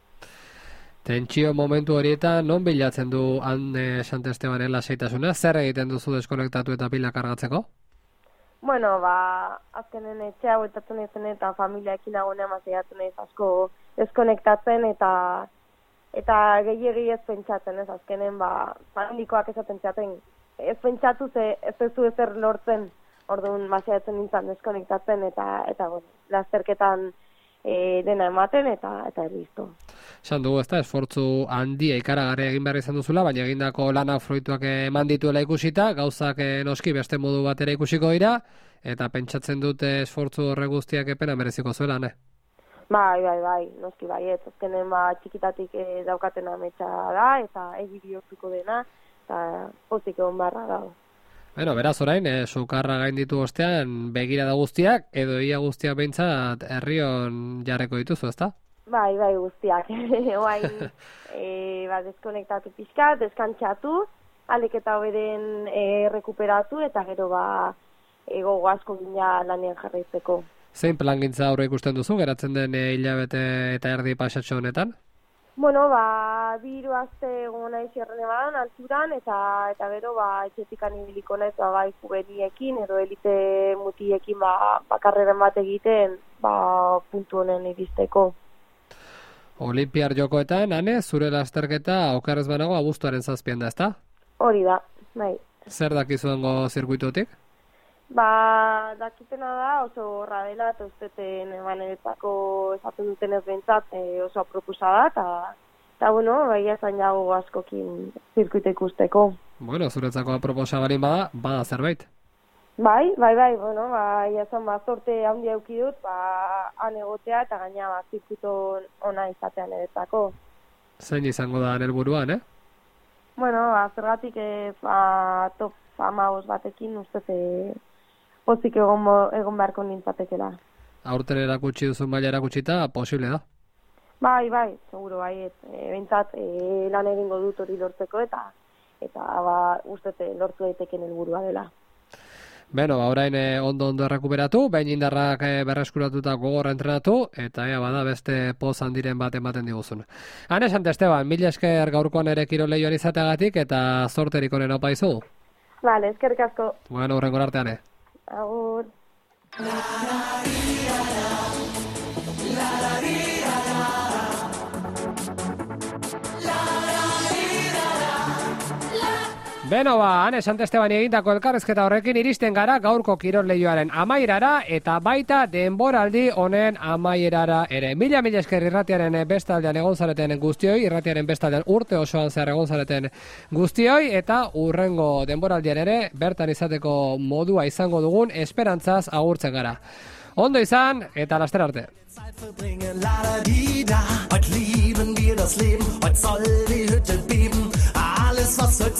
Tentsio momentu horietan, non bilatzen du han eh, Sant Estebanen lasaitasuna? Zer egiten duzu deskonektatu eta pila kargatzeko? Bueno, ba, azkenen etxea bueltatzen ezen eta familiaekin agonean mazeiatzen ez asko deskonektatzen eta eta gehiegi ez pentsatzen, ez azkenen, ba, familikoak esaten txaten, ez pentsatu ze ez duzu ezer lortzen, orduan mazeiatzen nintzen deskonektatzen eta, eta bueno, lasterketan e, dena ematen eta eta errizto. Esan dugu, ez da, esfortzu handia ikaragarri egin behar izan duzula, baina egindako lana fruituak eman dituela ikusita, gauzak noski beste modu batera ikusiko dira, eta pentsatzen dute esfortzu horre guztiak epena mereziko zuela, ne? Bai, bai, bai, noski bai, ez azkenen ba, txikitatik e, daukaten ametsa da, eta egi bihurtuko dena, eta pozik egon barra dago. Bueno, beraz orain, e, sukarra gainditu ostean begirada guztiak, edo ia guztiak behintzat herrion jarreko dituzu, ezta? Bai, bai, guztiak. Oain, e, ba, deskonektatu pixka, deskantxatu, alek eta hobeden e, rekuperatu, eta gero ba, e, gogo asko gina lanean jarraitzeko. Zein plan gintza aurre ikusten duzu, geratzen den e, hilabete eta erdi pasatxo honetan? Bueno, ba, biru azte egon nahi zierrene badan, alturan, eta eta gero, ba, etxetikan ibiliko naiz, ba, bai, jugeniekin, edo elite mutiekin, ba, bakarreren bat egiten, ba, puntu honen iristeko. Olimpiar Jokoetan, ane, zure lasterketa okerrez banago abuztuaren zazpian da, ezta? Hori da, bai. Zer dakizuengo zirkuitutik? Ba, dakitena da oso horra dela, eta usteten emaneretzako esaten duten ez behintzat e, oso aproposa da, eta, eta bueno, bai ezan jago askokin zirkuite ikusteko. Bueno, zuretzako aproposa balin bada, bada zerbait. Bai, bai, bai, bueno, bai ezan ba, zorte handia euki dut, ba, han egotea, eta gaina ba, zirkuito ona izatean eretzako. Zein izango da helburuan, eh? Bueno, ba, zergatik ez, ba, top amagoz batekin, ustez, pozik egon, egon beharko nintzatekela. Aurten erakutsi duzun maila erakutsita, posible da? Bai, bai, seguro, bai, et, e, bentsat e, lan egingo dut hori lortzeko, eta eta ba, ustez, lortu daiteken helburua dela. Beno, ba, orain eh, ondo-ondo errekuperatu, behin indarrak eh, berreskuratuta gogorra entrenatu, eta ea bada beste poz handiren bat ematen diguzun. Hane, Sant Esteban, mila esker gaurkoan ere kiroleioan izateagatik, eta zorterik honen opa izu. Vale, eskerrik asko. Bueno, horrengo artean, eh? Agur. Beno ba, Ane Santesteban egindako elkarrezketa horrekin iristen gara gaurko kirol leioaren amaierara eta baita denboraldi honen amaierara ere. Mila mila esker irratiaren bestaldean egon zareten guztioi, irratiaren bestaldean urte osoan zehar egon zareten guztioi eta urrengo denboraldian ere bertan izateko modua izango dugun esperantzaz agurtzen gara. Ondo izan eta laster arte. Heute lieben wir das Leben, heute soll die Hütte beben, alles was heute